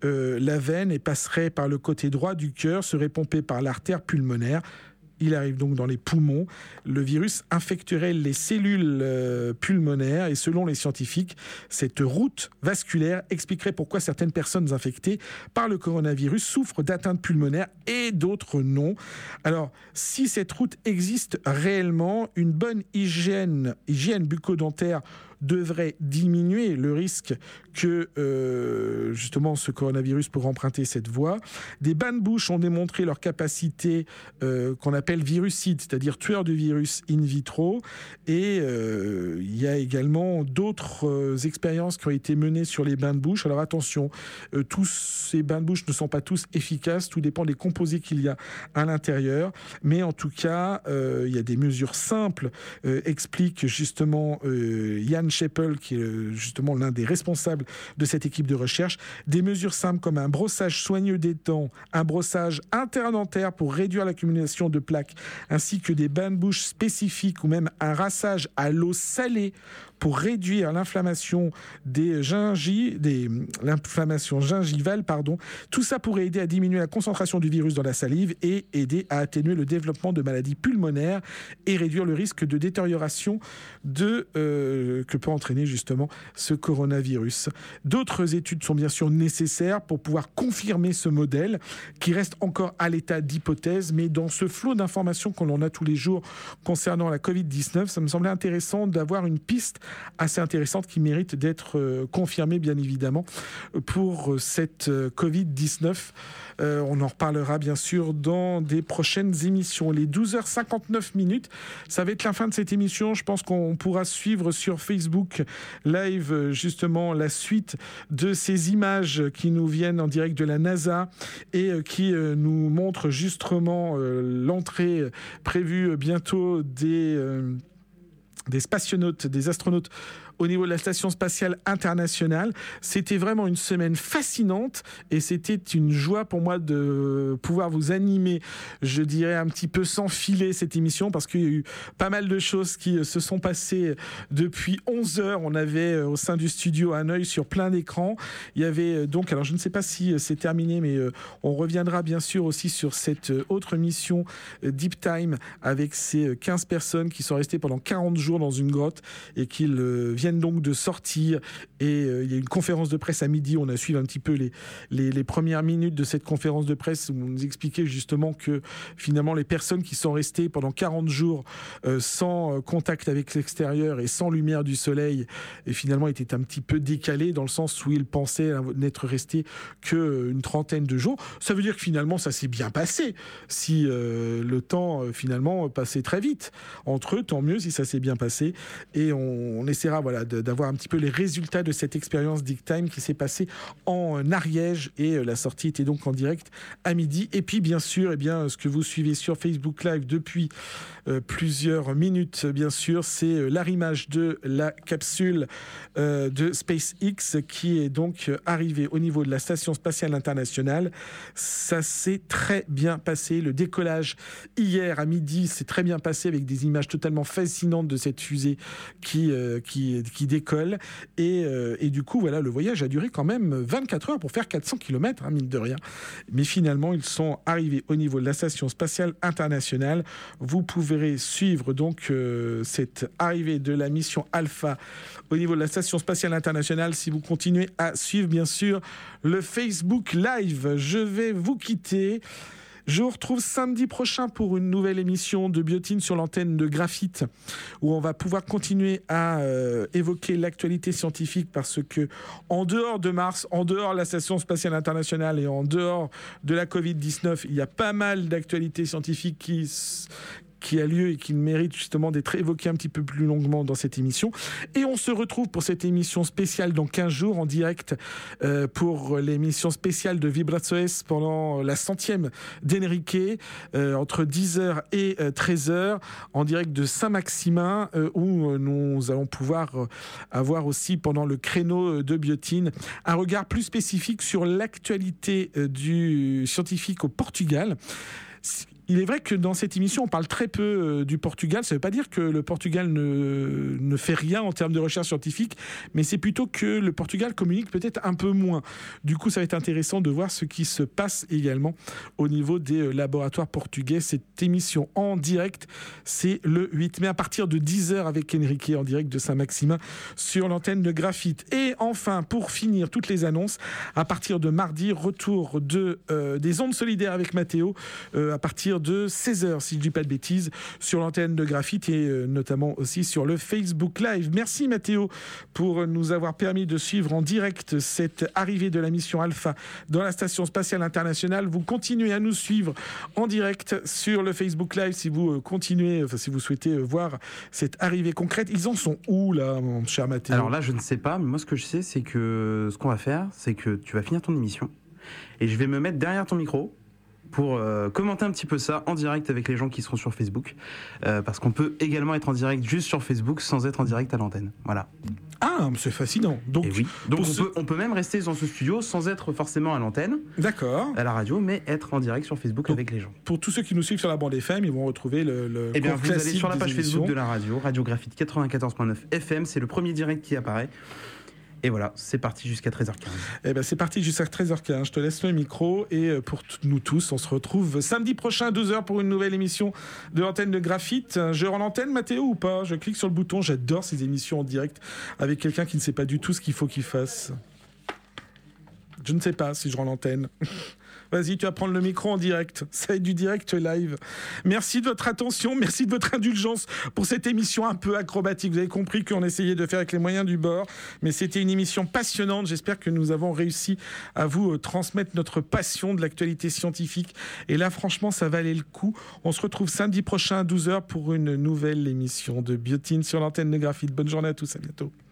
la veine et passerait par le côté droit du cœur, serait pompé par l'artère pulmonaire. Il arrive donc dans les poumons. Le virus infecterait les cellules pulmonaires et selon les scientifiques, cette route vasculaire expliquerait pourquoi certaines personnes infectées par le coronavirus souffrent d'atteintes pulmonaires et d'autres non. Alors, si cette route existe réellement, une bonne hygiène bucco-dentaire devrait diminuer le risque que justement ce coronavirus pourrait emprunter cette voie. Des bains de bouche ont démontré leur capacité qu'on appelle virucide, c'est-à-dire tueur de virus in vitro. Et il y a également d'autres expériences qui ont été menées sur les bains de bouche. Alors attention, tous ces bains de bouche ne sont pas tous efficaces, tout dépend des composés qu'il y a à l'intérieur. Mais en tout cas, il y a des mesures simples, explique justement Ian Chappell, qui est justement l'un des responsables de cette équipe de recherche. Des mesures simples comme un brossage soigneux des dents, un brossage interdentaire pour réduire l'accumulation de plaques, ainsi que des bains de bouche spécifiques ou même un rassage à l'eau salée pour réduire l'inflammation l'inflammation gingivale, Tout ça pourrait aider à diminuer la concentration du virus dans la salive et aider à atténuer le développement de maladies pulmonaires et réduire le risque de détérioration que peut entraîner justement ce coronavirus. D'autres études sont bien sûr nécessaires pour pouvoir confirmer ce modèle qui reste encore à l'état d'hypothèse, mais dans ce flot d'informations que l'on a tous les jours concernant la Covid-19, ça me semblait intéressant d'avoir une piste assez intéressantes qui méritent d'être confirmées, bien évidemment, pour cette Covid-19. On en reparlera bien sûr dans des prochaines émissions. Les 12h59, ça va être la fin de cette émission. Je pense qu'on pourra suivre sur Facebook Live justement la suite de ces images qui nous viennent en direct de la NASA et qui nous montrent justement l'entrée prévue bientôt des spationautes, des astronautes au niveau de la Station Spatiale Internationale. C'était vraiment une semaine fascinante et c'était une joie pour moi de pouvoir vous animer, je dirais un petit peu sans filet cette émission, parce qu'il y a eu pas mal de choses qui se sont passées depuis 11 heures. On avait au sein du studio un œil sur plein d'écrans. Il y avait donc, alors je ne sais pas si c'est terminé, mais on reviendra bien sûr aussi sur cette autre mission Deep Time avec ces 15 personnes qui sont restées pendant 40 jours dans une grotte et qui viennent donc de sortir. Et il y a une conférence de presse à midi. On a suivi un petit peu les premières minutes de cette conférence de presse où on nous expliquait justement que finalement les personnes qui sont restées pendant 40 jours sans contact avec l'extérieur et sans lumière du soleil et finalement étaient un petit peu décalées dans le sens où ils pensaient n'être restés qu'une trentaine de jours. Ça veut dire que finalement ça s'est bien passé. Si le temps finalement passait très vite entre eux, tant mieux si ça s'est bien passé. Et on essaiera d'avoir un petit peu les résultats de cette expérience Deep Time qui s'est passée en Ariège et la sortie était donc en direct à midi. Et puis bien sûr, ce que vous suivez sur Facebook Live depuis plusieurs minutes, bien sûr, c'est l'arrimage de la capsule de SpaceX qui est donc arrivée au niveau de la Station Spatiale Internationale. Ça s'est très bien passé. Le décollage hier à midi s'est très bien passé avec des images totalement fascinantes de cette fusée qui décolle. Et du coup, voilà, le voyage a duré quand même 24 heures pour faire 400 km, mine de rien. Mais finalement, ils sont arrivés au niveau de la Station Spatiale Internationale. Vous pourrez suivre donc cette arrivée de la mission Alpha au niveau de la Station Spatiale Internationale si vous continuez à suivre, bien sûr, le Facebook Live. Je vais vous quitter. Je vous retrouve samedi prochain pour une nouvelle émission de Biotine sur l'antenne de Graphite où on va pouvoir continuer à évoquer l'actualité scientifique parce que en dehors de Mars, en dehors de la Station Spatiale Internationale et en dehors de la Covid-19, il y a pas mal d'actualités scientifiques qui a lieu et qui mérite justement d'être évoqué un petit peu plus longuement dans cette émission. Et on se retrouve pour cette émission spéciale dans 15 jours en direct pour l'émission spéciale de Vibratsoes pendant la 100e d'Enrique entre 10h et 13h en direct de Saint-Maximin où nous allons pouvoir avoir aussi pendant le créneau de Biotine un regard plus spécifique sur l'actualité du scientifique au Portugal. Il est vrai que dans cette émission, on parle très peu du Portugal. Ça ne veut pas dire que le Portugal ne fait rien en termes de recherche scientifique, mais c'est plutôt que le Portugal communique peut-être un peu moins. Du coup, ça va être intéressant de voir ce qui se passe également au niveau des laboratoires portugais. Cette émission en direct, c'est le 8 mai à partir de 10h avec Enrique en direct de Saint-Maximin sur l'antenne de Graphite. Et enfin, pour finir toutes les annonces, à partir de mardi, retour des ondes solidaires avec Mathéo à partir de 16h, si je ne dis pas de bêtises, sur l'antenne de Graphite et notamment aussi sur le Facebook Live. Merci Mathéo pour nous avoir permis de suivre en direct cette arrivée de la mission Alpha dans la Station Spatiale Internationale. Vous continuez à nous suivre en direct sur le Facebook Live si vous si vous souhaitez voir cette arrivée concrète. Ils en sont où là, mon cher Mathéo ? Alors là, je ne sais pas, mais moi ce que je sais, c'est que ce qu'on va faire, c'est que tu vas finir ton émission et je vais me mettre derrière ton micro pour commenter un petit peu ça en direct avec les gens qui seront sur Facebook, parce qu'on peut également être en direct juste sur Facebook sans être en direct à l'antenne. Voilà. Ah, c'est fascinant. Donc, oui. Donc on peut même rester dans ce studio sans être forcément à l'antenne, d'accord, à la radio, mais être en direct sur Facebook avec les gens. Pour tous ceux qui nous suivent sur la bande FM, ils vont retrouver le Eh bien, vous allez sur la page émissions. Facebook de la radio, Radio Graphite 94.9 FM, c'est le premier direct qui apparaît. Et voilà, c'est parti jusqu'à 13h15. Eh ben, c'est parti jusqu'à 13h15. Je te laisse le micro et pour nous tous, on se retrouve samedi prochain à 12h pour une nouvelle émission de l'antenne de Graphite. Je rends l'antenne, Mathéo, ou pas ? Je clique sur le bouton. J'adore ces émissions en direct avec quelqu'un qui ne sait pas du tout ce qu'il faut qu'il fasse. Je ne sais pas si je rends l'antenne. Vas-y, tu vas prendre le micro en direct. Ça va être du direct live. Merci de votre attention, merci de votre indulgence pour cette émission un peu acrobatique. Vous avez compris qu'on essayait de faire avec les moyens du bord, mais c'était une émission passionnante. J'espère que nous avons réussi à vous transmettre notre passion de l'actualité scientifique. Et là, franchement, ça valait le coup. On se retrouve samedi prochain à 12h pour une nouvelle émission de Biotine sur l'antenne de Graphite. Bonne journée à tous, à bientôt.